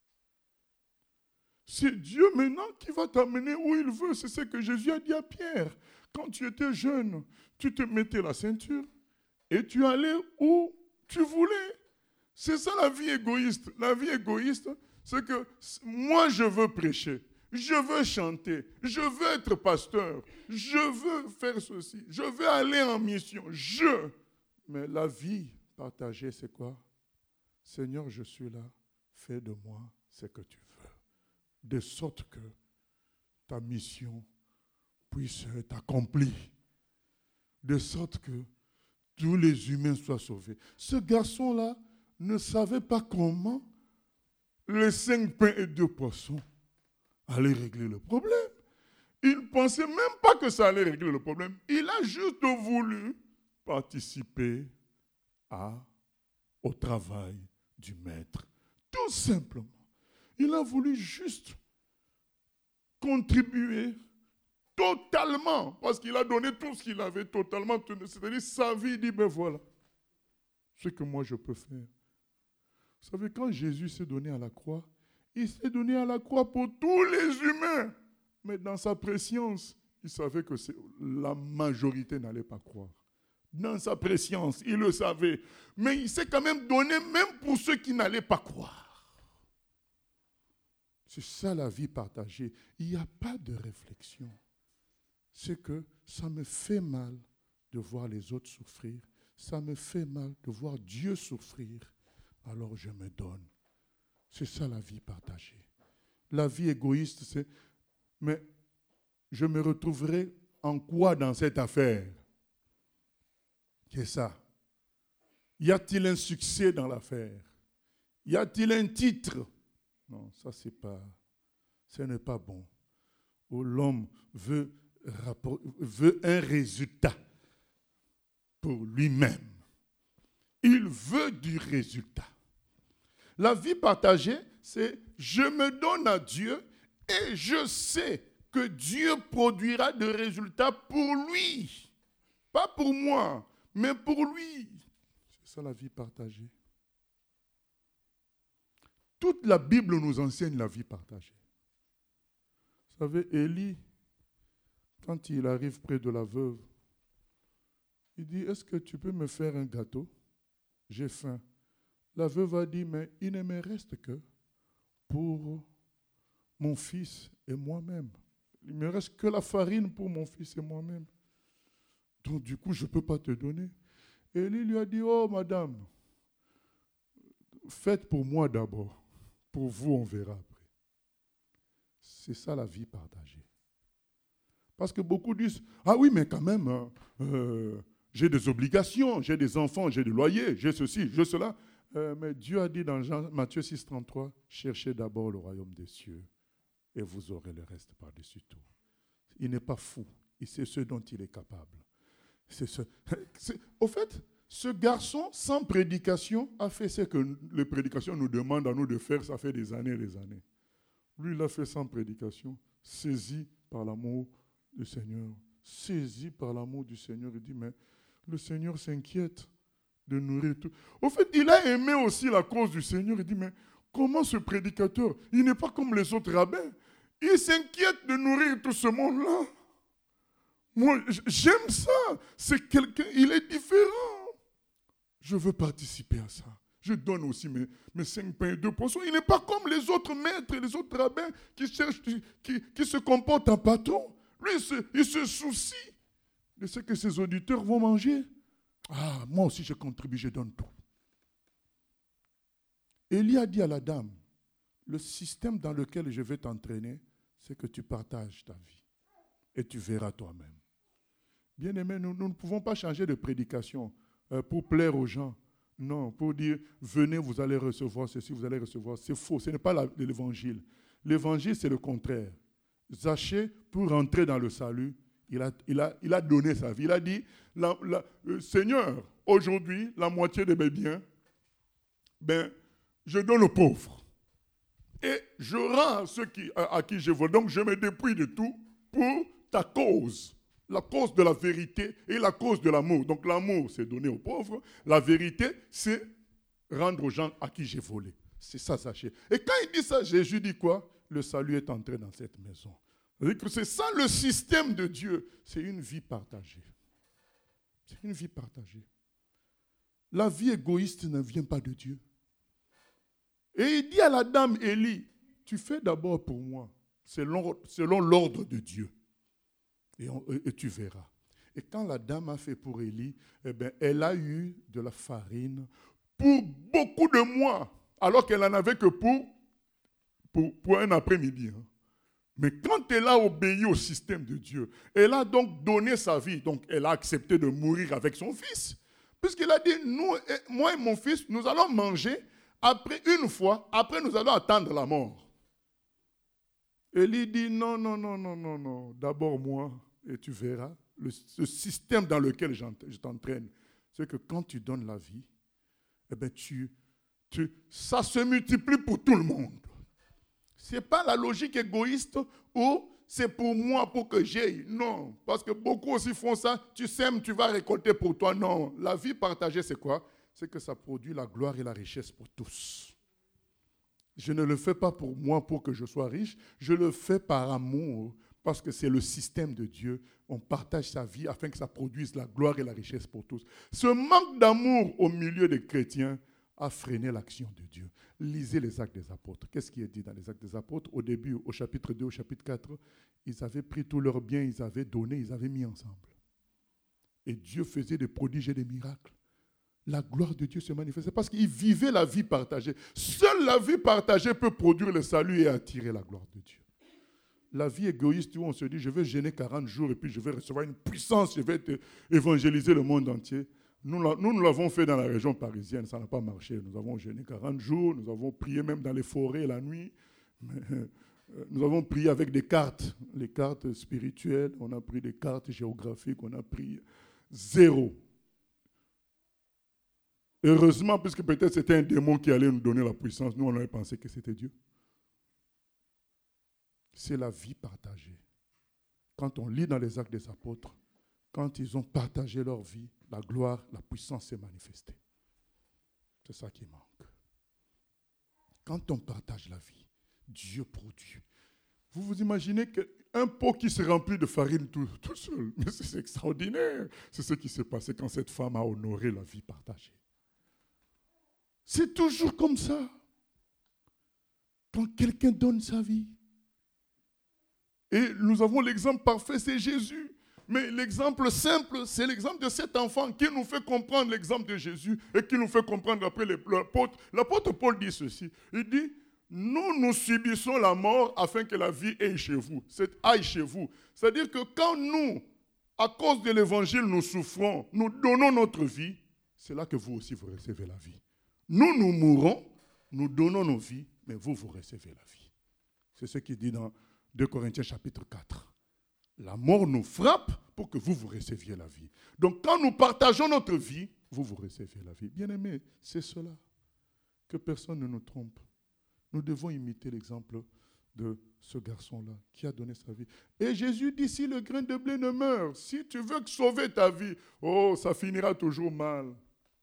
C'est Dieu maintenant qui va t'amener où il veut. C'est ce que Jésus a dit à Pierre. Quand tu étais jeune, tu te mettais la ceinture et tu allais où tu voulais. C'est ça la vie égoïste. La vie égoïste, c'est que moi je veux prêcher, je veux chanter, je veux être pasteur, je veux faire ceci, je veux aller en mission, je. Mais la vie partagée, c'est quoi? Seigneur, je suis là, fais de moi ce que tu veux. De sorte que ta mission puisse être accomplie. De sorte que tous les humains soient sauvés. Ce garçon-là ne savait pas comment les cinq pains et deux poissons allaient régler le problème. Il ne pensait même pas que ça allait régler le problème. Il a juste voulu participer à, au travail du maître. Tout simplement. Il a voulu juste contribuer totalement, parce qu'il a donné tout ce qu'il avait totalement, c'est-à-dire sa vie. Il dit, ben voilà, ce que moi je peux faire. Vous savez, quand Jésus s'est donné à la croix, il s'est donné à la croix pour tous les humains. Mais dans sa préscience, il savait que la majorité n'allait pas croire. Dans sa préscience, il le savait. Mais il s'est quand même donné, même pour ceux qui n'allaient pas croire. C'est ça la vie partagée. Il n'y a pas de réflexion. C'est que ça me fait mal de voir les autres souffrir. Ça me fait mal de voir Dieu souffrir. Alors je me donne. C'est ça la vie partagée. La vie égoïste, c'est... Mais je me retrouverai en quoi dans cette affaire? C'est ça. Y a-t-il un succès dans l'affaire? Y a-t-il un titre? Non, ça c'est pas... Ce n'est pas bon. Où l'homme veut, rapport, veut un résultat pour lui-même. Il veut du résultat. La vie partagée, c'est je me donne à Dieu et je sais que Dieu produira des résultats pour lui. Pas pour moi, mais pour lui. C'est ça la vie partagée. Toute la Bible nous enseigne la vie partagée. Vous savez, Élie, quand il arrive près de la veuve, il dit, est-ce que tu peux me faire un gâteau? J'ai faim. La veuve a dit, mais il ne me reste que pour mon fils et moi-même. Il ne me reste que la farine pour mon fils et moi-même. Donc du coup, je ne peux pas te donner. Élie lui a dit, oh madame, faites pour moi d'abord. Pour vous, on verra après. C'est ça la vie partagée. Parce que beaucoup disent, ah oui, mais quand même, euh, euh, j'ai des obligations, j'ai des enfants, j'ai des loyers, j'ai ceci, j'ai cela. Euh, mais Dieu a dit dans Jean, Matthieu six, trente-trois, cherchez d'abord le royaume des cieux et vous aurez le reste par-dessus tout. Il n'est pas fou, il sait ce dont il est capable. C'est ce, c'est, au fait, ce garçon, sans prédication, a fait ce que les prédications nous demandent à nous de faire, ça fait des années et des années. Lui, il l'a fait sans prédication, saisi par l'amour du Seigneur. Saisi par l'amour du Seigneur, il dit, mais le Seigneur s'inquiète de nourrir tout. Au fait, il a aimé aussi la cause du Seigneur. Il dit, mais comment ce prédicateur, il n'est pas comme les autres rabbins. Il s'inquiète de nourrir tout ce monde-là. Moi, j'aime ça. C'est quelqu'un, il est différent. Je veux participer à ça. Je donne aussi mes, mes cinq pains et deux poissons. Il n'est pas comme les autres maîtres et les autres rabbins qui, cherchent, qui, qui se comportent en patron. Lui, il se, il se soucie de ce que ses auditeurs vont manger. Ah, moi aussi, je contribue, je donne tout. Élie a dit à la dame, le système dans lequel je vais t'entraîner, c'est que tu partages ta vie. Et tu verras toi-même. Bien-aimés, nous, nous ne pouvons pas changer de prédication euh, pour plaire aux gens. Non, pour dire, venez, vous allez recevoir ceci, vous allez recevoir. C'est faux, ce n'est pas la, l'évangile. L'évangile, c'est le contraire. Zachée, pour rentrer dans le salut, il a, il a, il a donné sa vie. Il a dit, la, la, euh, Seigneur, aujourd'hui, la moitié de mes biens, ben, je donne aux pauvres. Et je rends à ceux qui, à, à qui je vole. Donc, je me dépouille de tout pour ta cause. La cause de la vérité et la cause de l'amour. Donc l'amour, c'est donner aux pauvres. La vérité, c'est rendre aux gens à qui j'ai volé. C'est ça, sachez. Et quand il dit ça, Jésus dit quoi? Le salut est entré dans cette maison. C'est ça le système de Dieu. C'est une vie partagée. C'est une vie partagée. La vie égoïste ne vient pas de Dieu. Et il dit à la dame Élie, tu fais d'abord pour moi, selon, selon l'ordre de Dieu. Et, on, et tu verras. Et quand la dame a fait pour Élie, eh bien, elle a eu de la farine pour beaucoup de mois, alors qu'elle n'en avait que pour, pour, pour un après-midi. Hein. Mais quand elle a obéi au système de Dieu, elle a donc donné sa vie. Donc elle a accepté de mourir avec son fils. Puisqu'il a dit, nous, moi et mon fils, nous allons manger après une fois, après nous allons attendre la mort. Élie dit, non, non, non, non, non, non, d'abord moi. Et tu verras, le, ce système dans lequel je t'entraîne, c'est que quand tu donnes la vie, eh ben tu, tu, ça se multiplie pour tout le monde. Ce n'est pas la logique égoïste où c'est pour moi, pour que j'aille. Non, parce que beaucoup aussi font ça. Tu sèmes, tu vas récolter pour toi. Non, la vie partagée, c'est quoi? C'est que ça produit la gloire et la richesse pour tous. Je ne le fais pas pour moi, pour que je sois riche. Je le fais par amour. Parce que c'est le système de Dieu. On partage sa vie afin que ça produise la gloire et la richesse pour tous. Ce manque d'amour au milieu des chrétiens a freiné l'action de Dieu. Lisez les Actes des Apôtres. Qu'est-ce qui est dit dans les Actes des Apôtres? Au début, au chapitre deux, au chapitre quatre, ils avaient pris tous leurs biens, ils avaient donné, ils avaient mis ensemble. Et Dieu faisait des prodiges et des miracles. La gloire de Dieu se manifestait parce qu'ils vivaient la vie partagée. Seule la vie partagée peut produire le salut et attirer la gloire de Dieu. La vie égoïste où on se dit, je vais jeûner quarante jours et puis je vais recevoir une puissance, je vais évangéliser le monde entier. Nous, nous, nous l'avons fait dans la région parisienne, ça n'a pas marché. Nous avons jeûné quarante jours, nous avons prié même dans les forêts la nuit. Mais, euh, nous avons prié avec des cartes, les cartes spirituelles, on a pris des cartes géographiques, on a pris zéro. Heureusement, puisque peut-être c'était un démon qui allait nous donner la puissance, nous on avait pensé que c'était Dieu. C'est la vie partagée. Quand on lit dans les Actes des Apôtres, quand ils ont partagé leur vie, la gloire, la puissance s'est manifestée. C'est ça qui manque. Quand on partage la vie, Dieu produit. Vous vous imaginez qu'un pot qui se remplit de farine tout, tout seul, mais c'est extraordinaire. C'est ce qui s'est passé quand cette femme a honoré la vie partagée. C'est toujours comme ça. Quand quelqu'un donne sa vie. Et nous avons l'exemple parfait, c'est Jésus. Mais l'exemple simple, c'est l'exemple de cet enfant qui nous fait comprendre l'exemple de Jésus et qui nous fait comprendre après l'apôtre. L'apôtre Paul dit ceci. Il dit, nous, nous subissons la mort afin que la vie aille chez vous. C'est aille chez vous. C'est-à-dire que quand nous, à cause de l'évangile, nous souffrons, nous donnons notre vie, c'est là que vous aussi vous recevez la vie. Nous, nous mourons, nous donnons nos vies, mais vous, vous recevez la vie. C'est ce qu'il dit dans deux Corinthiens chapitre quatre. La mort nous frappe pour que vous, vous receviez la vie. Donc, quand nous partageons notre vie, vous, vous recevez la vie. Bien-aimés, c'est cela. Que personne ne nous trompe. Nous devons imiter l'exemple de ce garçon-là qui a donné sa vie. Et Jésus dit, si le grain de blé ne meurt, si tu veux sauver ta vie, oh, ça finira toujours mal.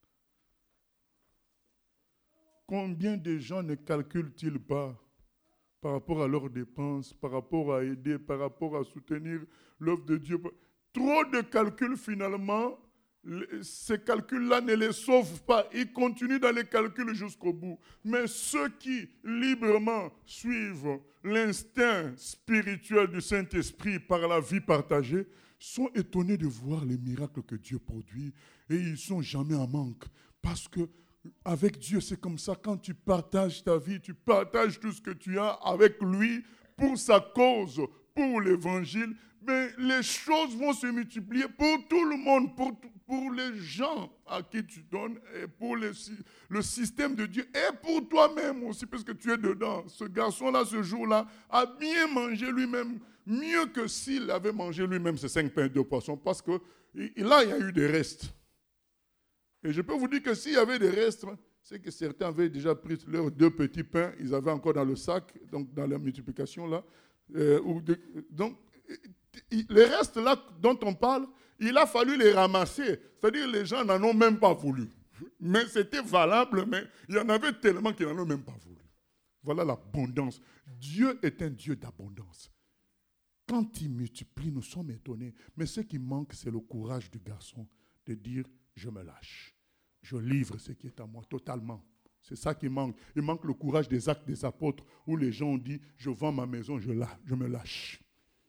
Combien de gens ne calculent-ils pas par rapport à leurs dépenses, par rapport à aider, par rapport à soutenir l'œuvre de Dieu? Trop de calculs, finalement, ces calculs-là ne les sauvent pas. Ils continuent dans les calculs jusqu'au bout. Mais ceux qui librement suivent l'instinct spirituel du Saint-Esprit par la vie partagée sont étonnés de voir les miracles que Dieu produit et ils ne sont jamais en manque. Parce que avec Dieu, c'est comme ça. Quand tu partages ta vie, tu partages tout ce que tu as avec lui pour sa cause, pour l'évangile, mais les choses vont se multiplier pour tout le monde, pour, pour les gens à qui tu donnes, et pour les, le système de Dieu, et pour toi-même aussi, parce que tu es dedans. Ce garçon-là, ce jour-là, a bien mangé lui-même, mieux que s'il avait mangé lui-même ses cinq pains et deux poissons, parce que là, il y a eu des restes. Et je peux vous dire que s'il y avait des restes, c'est que certains avaient déjà pris leurs deux petits pains, ils avaient encore dans le sac, donc dans la multiplication là. Euh, ou de, donc, les restes là dont on parle, il a fallu les ramasser. C'est-à-dire les gens n'en ont même pas voulu. Mais c'était valable, mais il y en avait tellement qu'ils n'en ont même pas voulu. Voilà l'abondance. Dieu est un Dieu d'abondance. Quand il multiplie, nous sommes étonnés. Mais ce qui manque, c'est le courage du garçon de dire « je me lâche ». Je livre ce qui est à moi totalement. C'est ça qui manque. Il manque le courage des actes des apôtres où les gens ont dit « je vends ma maison, je, la, je me lâche ».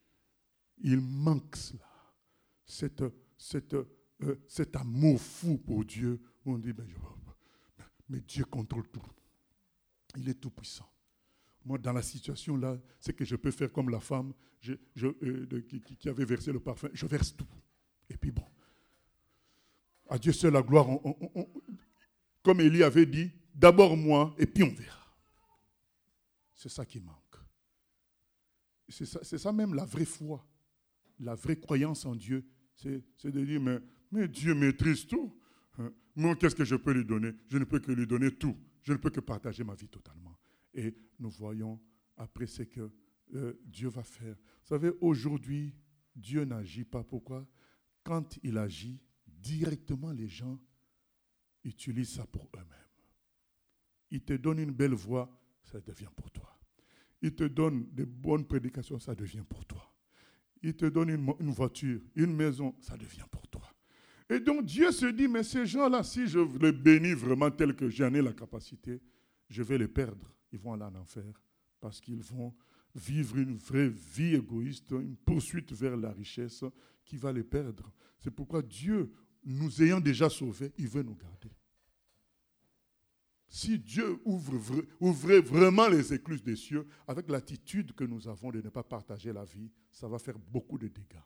Il manque cela. Cette, cette, euh, cet amour fou pour Dieu où on dit ben, je, « mais Dieu contrôle tout. Il est tout puissant. » Moi, dans la situation là, c'est que je peux faire comme la femme je, je, euh, de, qui, qui avait versé le parfum. Je verse tout. Et puis bon. À Dieu seul la gloire. On, on, on, comme Élie avait dit, d'abord moi, et puis on verra. C'est ça qui manque. C'est ça, c'est ça même la vraie foi. La vraie croyance en Dieu. C'est, c'est de dire, mais, mais Dieu maîtrise tout. Hein? Moi, qu'est-ce que je peux lui donner? Je ne peux que lui donner tout. Je ne peux que partager ma vie totalement. Et nous voyons après ce que euh, Dieu va faire. Vous savez, aujourd'hui, Dieu n'agit pas. Pourquoi? Quand il agit, directement, les gens utilisent ça pour eux-mêmes. Il te donne une belle voix, ça devient pour toi. Il te donne des bonnes prédications, ça devient pour toi. Il te donne une, une voiture, une maison, ça devient pour toi. Et donc Dieu se dit, mais ces gens-là, si je les bénis vraiment tels que j'en ai la capacité, je vais les perdre. Ils vont aller en enfer parce qu'ils vont vivre une vraie vie égoïste, une poursuite vers la richesse qui va les perdre. C'est pourquoi Dieu, nous ayant déjà sauvés, il veut nous garder. Si Dieu ouvre, ouvrait vraiment les écluses des cieux, avec l'attitude que nous avons de ne pas partager la vie, ça va faire beaucoup de dégâts.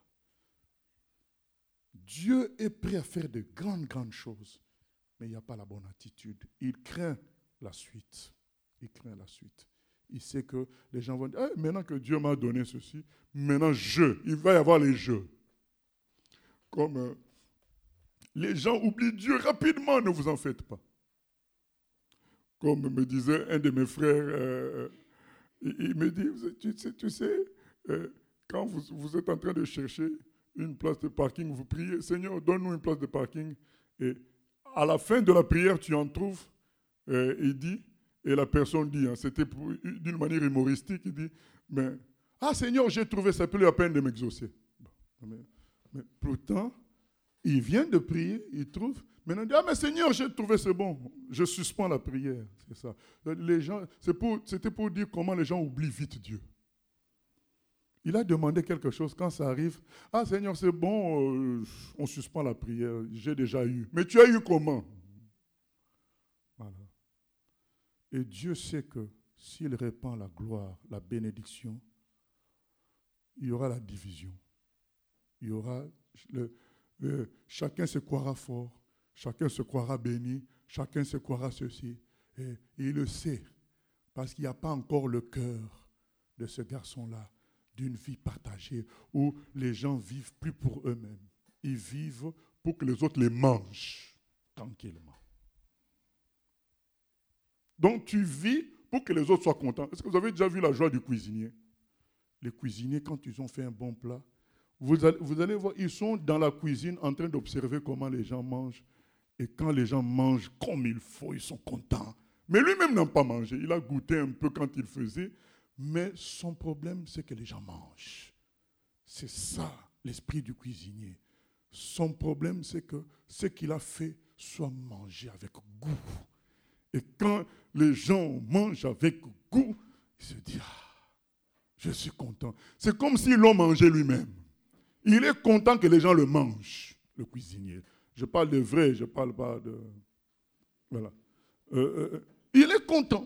Dieu est prêt à faire de grandes, grandes choses, mais il n'y a pas la bonne attitude. Il craint la suite. Il craint la suite. Il sait que les gens vont dire, eh, maintenant que Dieu m'a donné ceci, maintenant je, il va y avoir les jeux. Comme euh, les gens oublient Dieu rapidement, ne vous en faites pas. Comme me disait un de mes frères, euh, il, il me dit, tu sais, tu sais euh, quand vous, vous êtes en train de chercher une place de parking, vous priez, Seigneur, donne-nous une place de parking. Et à la fin de la prière, tu en trouves, euh, il dit, et la personne dit, hein, c'était pour, d'une manière humoristique, il dit, mais, ah Seigneur, j'ai trouvé, ça peut la peine de m'exaucer. Mais, mais pourtant, il vient de prier, il trouve, maintenant il dit, ah mais Seigneur, j'ai trouvé, c'est bon, je suspends la prière, c'est ça. Les gens, c'est pour, c'était pour dire comment les gens oublient vite Dieu. Il a demandé quelque chose, quand ça arrive, ah Seigneur, c'est bon, euh, on suspend la prière, j'ai déjà eu. Mais tu as eu comment? Voilà. Et Dieu sait que s'il répand la gloire, la bénédiction, il y aura la division. Il y aura, le, le, chacun se croira fort, chacun se croira béni, chacun se croira ceci. Et, et il le sait, parce qu'il n'y a pas encore le cœur de ce garçon-là, d'une vie partagée, où les gens vivent plus pour eux-mêmes. Ils vivent pour que les autres les mangent tranquillement. Donc tu vis pour que les autres soient contents. Est-ce que vous avez déjà vu la joie du cuisinier? Les cuisiniers, quand ils ont fait un bon plat, vous allez, vous allez voir, ils sont dans la cuisine en train d'observer comment les gens mangent. Et quand les gens mangent comme il faut, ils sont contents. Mais lui-même n'a pas mangé. Il a goûté un peu quand il faisait. Mais son problème, c'est que les gens mangent. C'est ça, l'esprit du cuisinier. Son problème, c'est que ce qu'il a fait soit mangé avec goût. Et quand les gens mangent avec goût, il se dit, ah, je suis content. C'est comme s'ils l'ont mangé lui-même. Il est content que les gens le mangent, le cuisinier. Je parle de vrai, je ne parle pas de... Voilà. Euh, euh, il est content.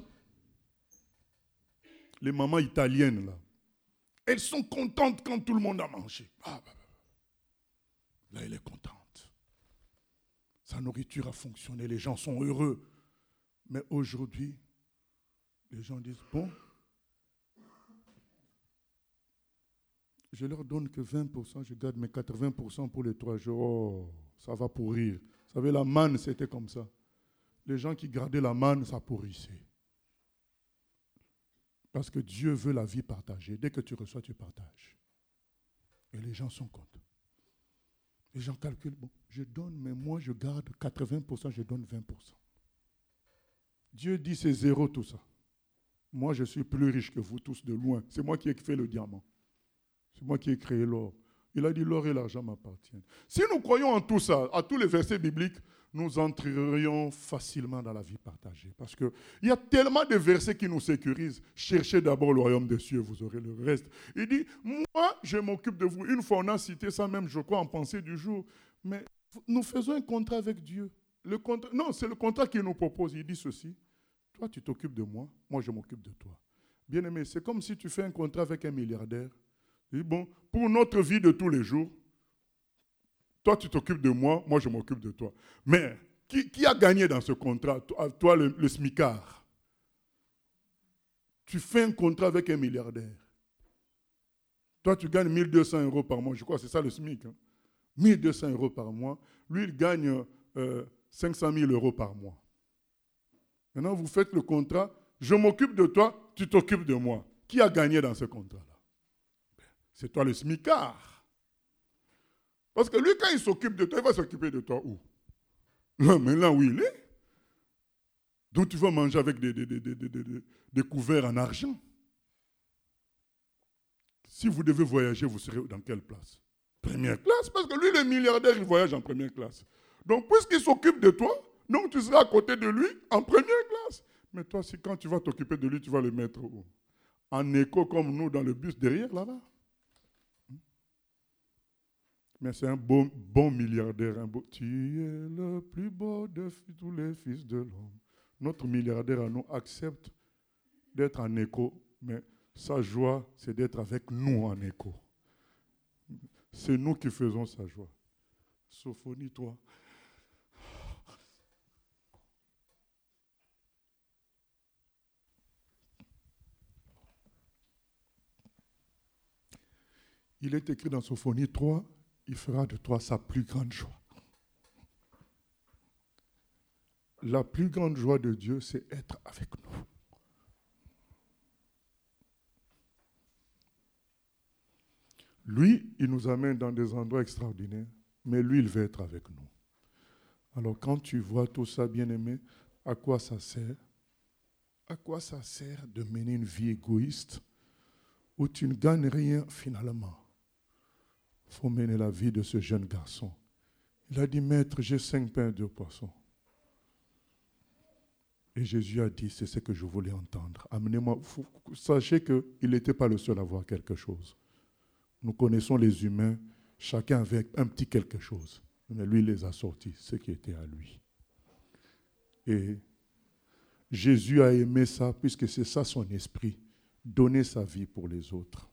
Les mamans italiennes, là, elles sont contentes quand tout le monde a mangé. Ah, bah, bah. Là, elle est contente. Sa nourriture a fonctionné, les gens sont heureux. Mais aujourd'hui, les gens disent, bon, je leur donne que vingt pour cent, je garde mes quatre-vingts pour cent pour les trois jours. Oh, ça va pourrir. Vous savez, la manne, c'était comme ça. Les gens qui gardaient la manne, ça pourrissait. Parce que Dieu veut la vie partagée. Dès que tu reçois, tu partages. Et les gens sont contents. Les gens calculent, bon, je donne, mais moi je garde quatre-vingts pour cent, je donne vingt pour cent. Dieu dit c'est zéro tout ça. Moi je suis plus riche que vous tous de loin. C'est moi qui ai fait le diamant. C'est moi qui ai créé l'or. Il a dit l'or et l'argent m'appartiennent. Si nous croyons en tout ça, à tous les versets bibliques, nous entrerions facilement dans la vie partagée. Parce qu'il y a tellement de versets qui nous sécurisent. Cherchez d'abord le royaume des cieux, vous aurez le reste. Il dit, moi, je m'occupe de vous. Une fois, on a cité ça même, je crois, en pensée du jour. Mais nous faisons un contrat avec Dieu. Le contrat, non, c'est le contrat qu'il nous propose. Il dit ceci, toi, tu t'occupes de moi, moi, je m'occupe de toi. Bien-aimé, c'est comme si tu fais un contrat avec un milliardaire. Il dit, bon, pour notre vie de tous les jours, toi, tu t'occupes de moi, moi, je m'occupe de toi. Mais qui, qui a gagné dans ce contrat? Toi, toi le, le smicard. Tu fais un contrat avec un milliardaire. Toi, tu gagnes mille deux cents euros par mois. Je crois que c'est ça le SMIC. Hein? mille deux cents euros par mois. Lui, il gagne euh, cinq cent mille euros par mois. Maintenant, vous faites le contrat. Je m'occupe de toi, tu t'occupes de moi. Qui a gagné dans ce contrat-là? C'est toi le smicard. Parce que lui, quand il s'occupe de toi, il va s'occuper de toi où? Là, mais là où il est. Donc tu vas manger avec des, des, des, des, des, des, des couverts en argent. Si vous devez voyager, vous serez dans quelle place? Première classe, parce que lui, le milliardaire, il voyage en première classe. Donc, puisqu'il s'occupe de toi, donc tu seras à côté de lui en première classe. Mais toi, si quand tu vas t'occuper de lui, tu vas le mettre où? En écho comme nous dans le bus derrière, là-bas. Mais c'est un bon, bon milliardaire. Un beau... Tu es le plus beau de tous les fils de l'homme. Notre milliardaire à nous accepte d'être en écho, mais sa joie, c'est d'être avec nous en écho. C'est nous qui faisons sa joie. Sophonie, toi. Il est écrit dans Sophonie trois, il fera de toi sa plus grande joie. La plus grande joie de Dieu, c'est être avec nous. Lui, il nous amène dans des endroits extraordinaires, mais lui, il veut être avec nous. Alors quand tu vois tout ça, bien-aimé, à quoi ça sert? À quoi ça sert de mener une vie égoïste où tu ne gagnes rien finalement? Il faut mener la vie de ce jeune garçon. Il a dit, maître, j'ai cinq pains et deux poissons. Et Jésus a dit, c'est ce que je voulais entendre. Amenez-moi. Faut, sachez qu'il n'était pas le seul à voir quelque chose. Nous connaissons les humains, chacun avec un petit quelque chose. Mais lui, il les a sortis, ce qui était à lui. Et Jésus a aimé ça, puisque c'est ça son esprit, donner sa vie pour les autres.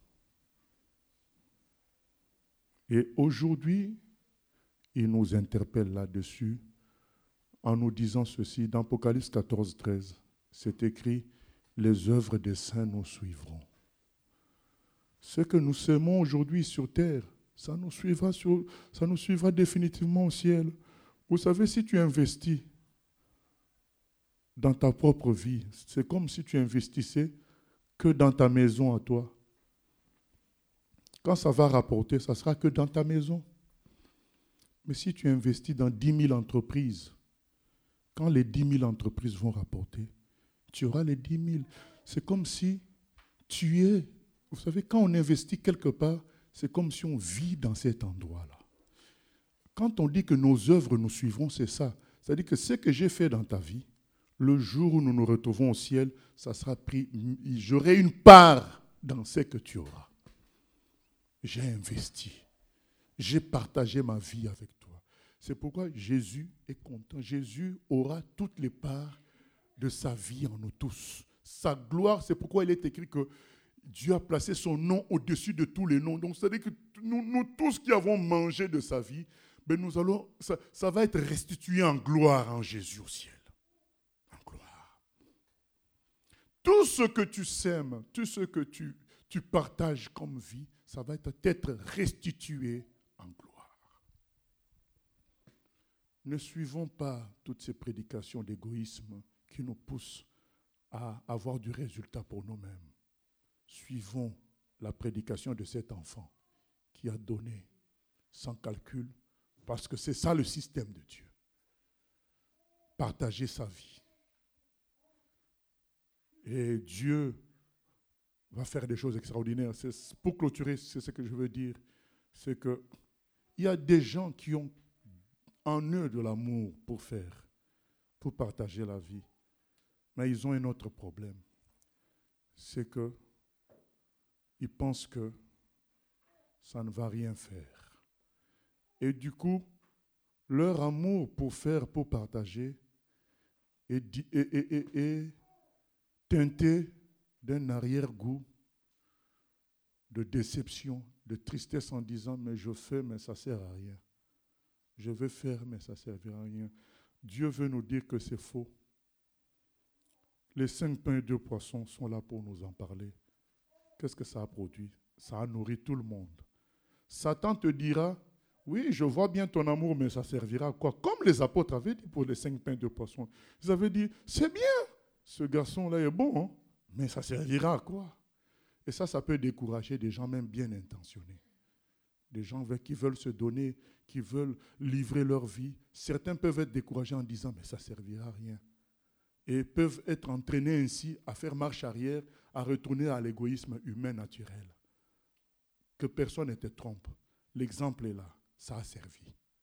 Et aujourd'hui, il nous interpelle là-dessus en nous disant ceci. Dans Apocalypse quatorze, treize, c'est écrit « Les œuvres des saints nous suivront ». Ce que nous semons aujourd'hui sur terre, ça nous suivra, sur, ça nous suivra définitivement au ciel. Vous savez, si tu investis dans ta propre vie, c'est comme si tu investissais que dans ta maison à toi. Quand ça va rapporter, ça sera que dans ta maison. Mais si tu investis dans dix mille entreprises, quand les dix mille entreprises vont rapporter, tu auras les dix mille. C'est comme si tu es... Vous savez, quand on investit quelque part, c'est comme si on vit dans cet endroit-là. Quand on dit que nos œuvres nous suivront, c'est ça. C'est-à-dire que ce que j'ai fait dans ta vie, le jour où nous nous retrouvons au ciel, ça sera pris. J'aurai une part dans ce que tu auras. J'ai investi. J'ai partagé ma vie avec toi. C'est pourquoi Jésus est content. Jésus aura toutes les parts de sa vie en nous tous. Sa gloire, c'est pourquoi il est écrit que Dieu a placé son nom au-dessus de tous les noms. Donc, c'est-à-dire que nous, nous tous qui avons mangé de sa vie, ben nous allons, ça, ça va être restitué en gloire en Jésus au ciel. En gloire. Tout ce que tu sèmes, tout ce que tu, tu partages comme vie, ça va être, être restitué en gloire. Ne suivons pas toutes ces prédications d'égoïsme qui nous poussent à avoir du résultat pour nous-mêmes. Suivons la prédication de cet enfant qui a donné sans calcul, parce que c'est ça le système de Dieu. Partager sa vie. Et Dieu va faire des choses extraordinaires. C'est, pour clôturer, c'est ce que je veux dire. C'est qu'il y a des gens qui ont en eux de l'amour pour faire, pour partager la vie. Mais ils ont un autre problème. C'est que ils pensent que ça ne va rien faire. Et du coup, leur amour pour faire, pour partager, est, est, est, est, est teinté d'un arrière-goût de déception, de tristesse en disant « mais je fais, mais ça ne sert à rien. Je veux faire, mais ça ne servira à rien. » Dieu veut nous dire que c'est faux. Les cinq pains et deux poissons sont là pour nous en parler. Qu'est-ce que ça a produit? Ça a nourri tout le monde. Satan te dira, oui, je vois bien ton amour, mais ça servira à quoi? Comme les apôtres avaient dit pour les cinq pains et deux poissons. Ils avaient dit, c'est bien, ce garçon-là est bon, hein, mais ça servira à quoi? Et ça, ça peut décourager des gens même bien intentionnés. Des gens qui veulent se donner, qui veulent livrer leur vie. Certains peuvent être découragés en disant, mais ça ne servira à rien. Et peuvent être entraînés ainsi à faire marche arrière, à retourner à l'égoïsme humain naturel. Que personne ne te trompe. L'exemple est là. Ça a servi.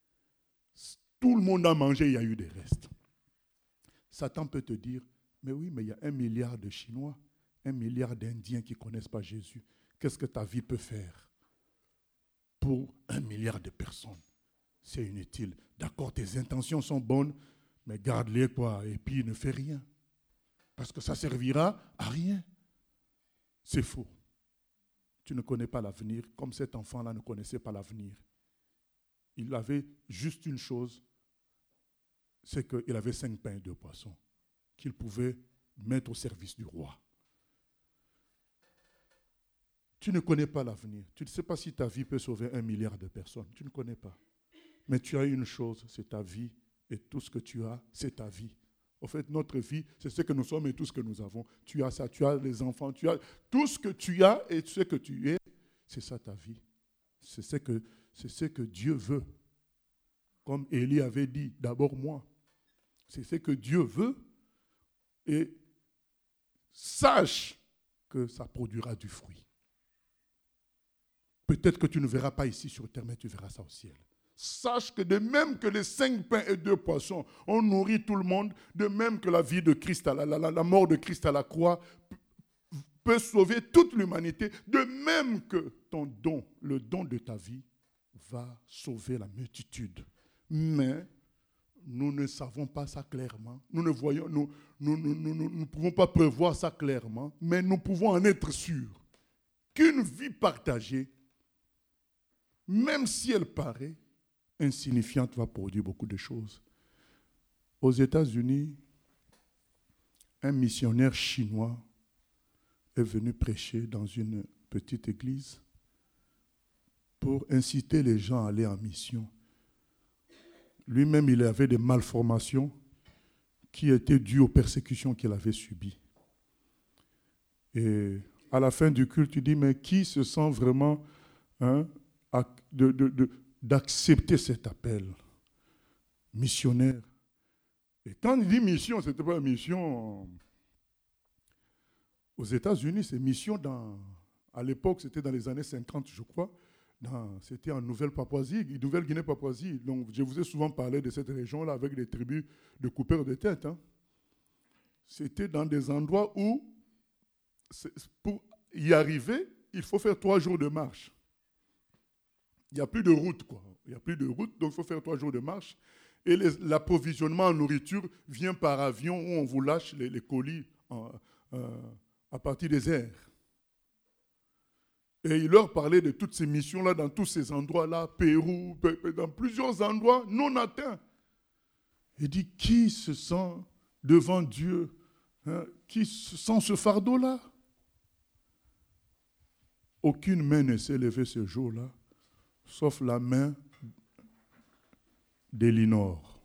Tout le monde a mangé, il y a eu des restes. Satan peut te dire, mais oui, mais il y a un milliard de Chinois, un milliard d'Indiens qui ne connaissent pas Jésus. Qu'est-ce que ta vie peut faire pour un milliard de personnes? C'est inutile. D'accord, tes intentions sont bonnes, mais garde-les quoi, et puis ne fais rien. Parce que ça servira à rien. C'est faux. Tu ne connais pas l'avenir, comme cet enfant-là ne connaissait pas l'avenir. Il avait juste une chose, c'est qu'il avait cinq pains et deux poissons qu'il pouvait mettre au service du roi. Tu ne connais pas l'avenir. Tu ne sais pas si ta vie peut sauver un milliard de personnes. Tu ne connais pas. Mais tu as une chose, c'est ta vie. Et tout ce que tu as, c'est ta vie. En fait, notre vie, c'est ce que nous sommes et tout ce que nous avons. Tu as ça, tu as les enfants, tu as tout ce que tu as et ce que tu es, c'est ça ta vie. C'est ce que, c'est ce que Dieu veut. Comme Élie avait dit, d'abord moi. C'est ce que Dieu veut. Et sache que ça produira du fruit. Peut-être que tu ne verras pas ici sur terre, mais tu verras ça au ciel. Sache que de même que les cinq pains et deux poissons ont nourri tout le monde, de même que la vie de Christ, la, la, la mort de Christ à la croix peut sauver toute l'humanité, de même que ton don, le don de ta vie, va sauver la multitude. Mais nous ne savons pas ça clairement. Nous ne voyons, nous, nous, nous, nous, nous ne pouvons pas prévoir ça clairement, mais nous pouvons en être sûrs qu'une vie partagée, même si elle paraît insignifiante, va produire beaucoup de choses. Aux États-Unis, un missionnaire chinois est venu prêcher dans une petite église pour inciter les gens à aller en mission. Lui-même, il avait des malformations qui étaient dues aux persécutions qu'il avait subies. Et à la fin du culte, il dit, mais qui se sent vraiment hein, de, de, de, d'accepter cet appel missionnaire? Et quand il dit mission, ce n'était pas une mission aux États-Unis, c'est mission dans, à l'époque, c'était dans les années cinquante, je crois. dans, c'était en Nouvelle-Papouasie, Nouvelle-Guinée-Papouasie. Donc, je vous ai souvent parlé de cette région-là avec des tribus de coupeurs de tête. Hein. C'était dans des endroits où, pour y arriver, il faut faire trois jours de marche. Il n'y a plus de route, quoi. Il n'y a plus de route, donc il faut faire trois jours de marche. Et les, l'approvisionnement en nourriture vient par avion où on vous lâche les, les colis en, euh, à partir des airs. Et il leur parlait de toutes ces missions-là, dans tous ces endroits-là, Pérou, dans plusieurs endroits non atteints. Il dit, qui se sent devant Dieu, hein, qui sent ce fardeau-là? Aucune main ne s'est levée ce jour-là, sauf la main d'Elinor.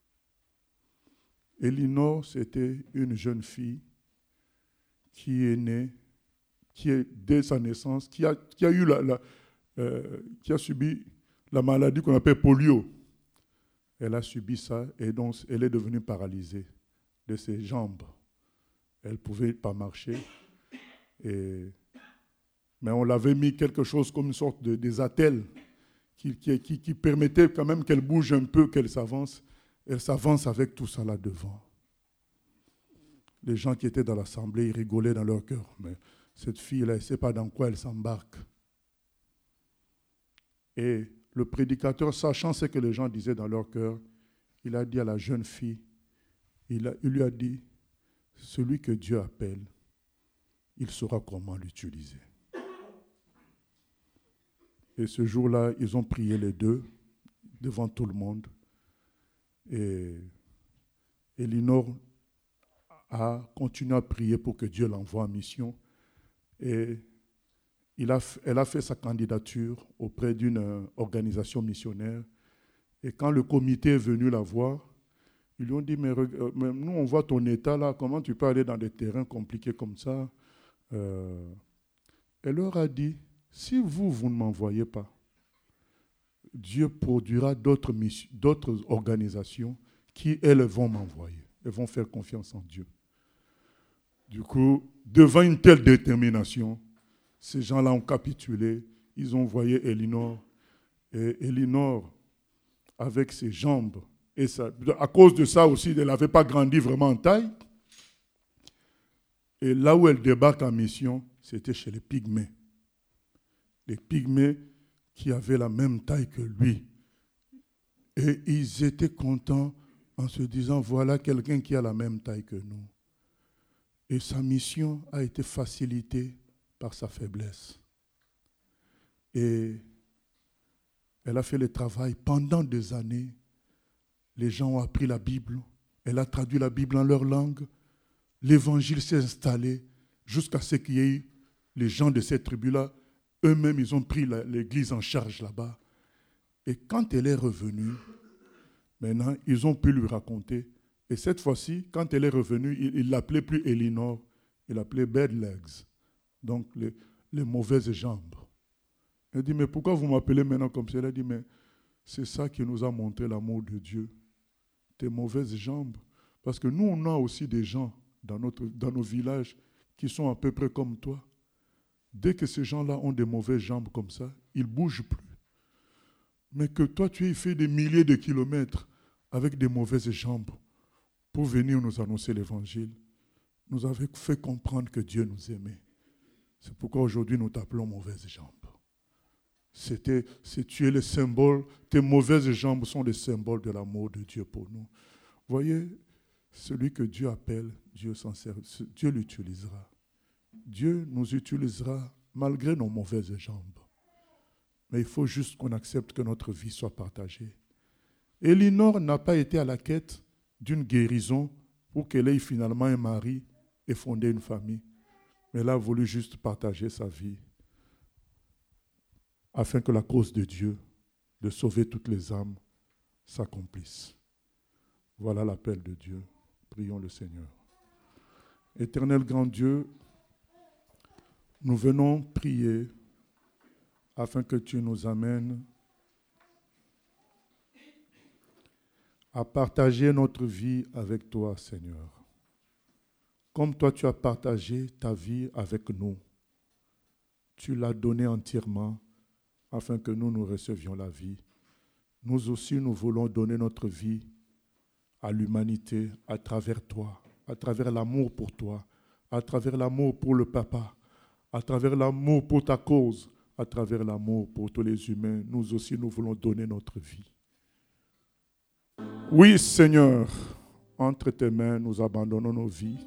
Elinor, c'était une jeune fille qui est née, qui est dès sa naissance, qui a, qui a eu la, la euh, qui a subi la maladie qu'on appelle polio. Elle a subi ça et donc elle est devenue paralysée de ses jambes. Elle ne pouvait pas marcher. Et, mais on l'avait mis quelque chose comme une sorte de des attelles qui, qui, qui, qui permettait quand même qu'elle bouge un peu, qu'elle s'avance. Elle s'avance avec tout ça là devant. Les gens qui étaient dans l'assemblée, ils rigolaient dans leur cœur. Mais cette fille-là, elle ne sait pas dans quoi elle s'embarque. Et le prédicateur, sachant ce que les gens disaient dans leur cœur, il a dit à la jeune fille, il, a, il lui a dit, celui que Dieu appelle, il saura comment l'utiliser. Et ce jour-là, ils ont prié les deux devant tout le monde. Et Elinor a continué à prier pour que Dieu l'envoie en mission. Et il a, elle a fait sa candidature auprès d'une euh, organisation missionnaire. Et quand le comité est venu la voir, ils lui ont dit, mais, euh, mais nous, on voit ton état là, comment tu peux aller dans des terrains compliqués comme ça? euh, Elle leur a dit, si vous, vous ne m'envoyez pas, Dieu produira d'autres, missions, d'autres organisations qui, elles, vont m'envoyer. Elles vont faire confiance en Dieu. Du coup, devant une telle détermination, ces gens-là ont capitulé. Ils ont envoyé Elinor. Et Elinor, avec ses jambes, et ça, à cause de ça aussi, elle n'avait pas grandi vraiment en taille. Et là où elle débarque en mission, c'était chez les Pygmées. Les Pygmées qui avaient la même taille que lui. Et ils étaient contents en se disant, voilà quelqu'un qui a la même taille que nous. Et sa mission a été facilitée par sa faiblesse. Et elle a fait le travail pendant des années. Les gens ont appris la Bible. Elle a traduit la Bible en leur langue. L'évangile s'est installé jusqu'à ce qu'il y ait eu les gens de cette tribu-là. Eux-mêmes, ils ont pris la, l'église en charge là-bas. Et quand elle est revenue, maintenant, ils ont pu lui raconter. Et cette fois-ci, quand elle est revenue, il ne l'appelait plus Elinor, il l'appelait Bad Legs, donc les, les mauvaises jambes. Elle dit, mais pourquoi vous m'appelez maintenant comme ça? Elle a dit, mais c'est ça qui nous a montré l'amour de Dieu, tes mauvaises jambes. Parce que nous, on a aussi des gens dans, notre, dans nos villages qui sont à peu près comme toi. Dès que ces gens-là ont des mauvaises jambes comme ça, ils ne bougent plus. Mais que toi, tu aies fait des milliers de kilomètres avec des mauvaises jambes pour venir nous annoncer l'évangile, nous avait fait comprendre que Dieu nous aimait. C'est pourquoi aujourd'hui nous t'appelons mauvaises jambes. C'était, c'est, tu es le symbole, tes mauvaises jambes sont les symboles de l'amour de Dieu pour nous. Voyez, celui que Dieu appelle, Dieu s'en sert, Dieu l'utilisera. Dieu nous utilisera malgré nos mauvaises jambes. Mais il faut juste qu'on accepte que notre vie soit partagée. Elinor n'a pas été à la quête d'une guérison pour qu'elle ait finalement un mari et fonder une famille. Mais elle a voulu juste partager sa vie afin que la cause de Dieu, de sauver toutes les âmes, s'accomplisse. Voilà l'appel de Dieu. Prions le Seigneur. Éternel grand Dieu, nous venons prier afin que tu nous amènes à partager notre vie avec toi, Seigneur. Comme toi, tu as partagé ta vie avec nous. Tu l'as donnée entièrement afin que nous nous recevions la vie. Nous aussi, nous voulons donner notre vie à l'humanité à travers toi, à travers l'amour pour toi, à travers l'amour pour le papa, à travers l'amour pour ta cause, à travers l'amour pour tous les humains. Nous aussi, nous voulons donner notre vie. Oui, Seigneur, entre tes mains, nous abandonnons nos vies.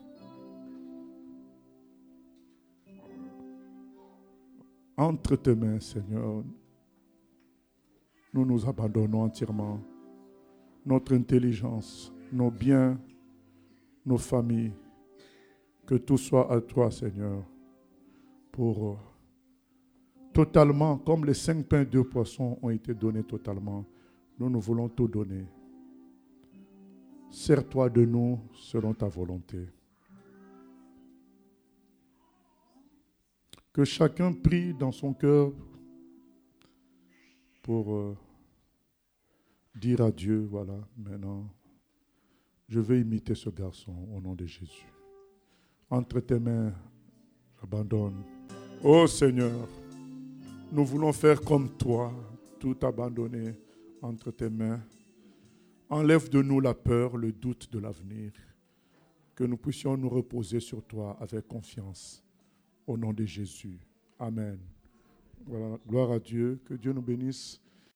Entre tes mains, Seigneur, nous nous abandonnons entièrement. Notre intelligence, nos biens, nos familles, que tout soit à toi, Seigneur, pour totalement, comme les cinq pains et deux poissons ont été donnés totalement, nous nous voulons tout donner. Sers-toi de nous selon ta volonté. Que chacun prie dans son cœur pour euh, dire à Dieu, voilà, maintenant, je veux imiter ce garçon au nom de Jésus. Entre tes mains, j'abandonne. Oh Seigneur, nous voulons faire comme toi, tout abandonner entre tes mains. Enlève de nous la peur, le doute de l'avenir, que nous puissions nous reposer sur toi avec confiance. Au nom de Jésus. Amen. Voilà, gloire à Dieu. Que Dieu nous bénisse.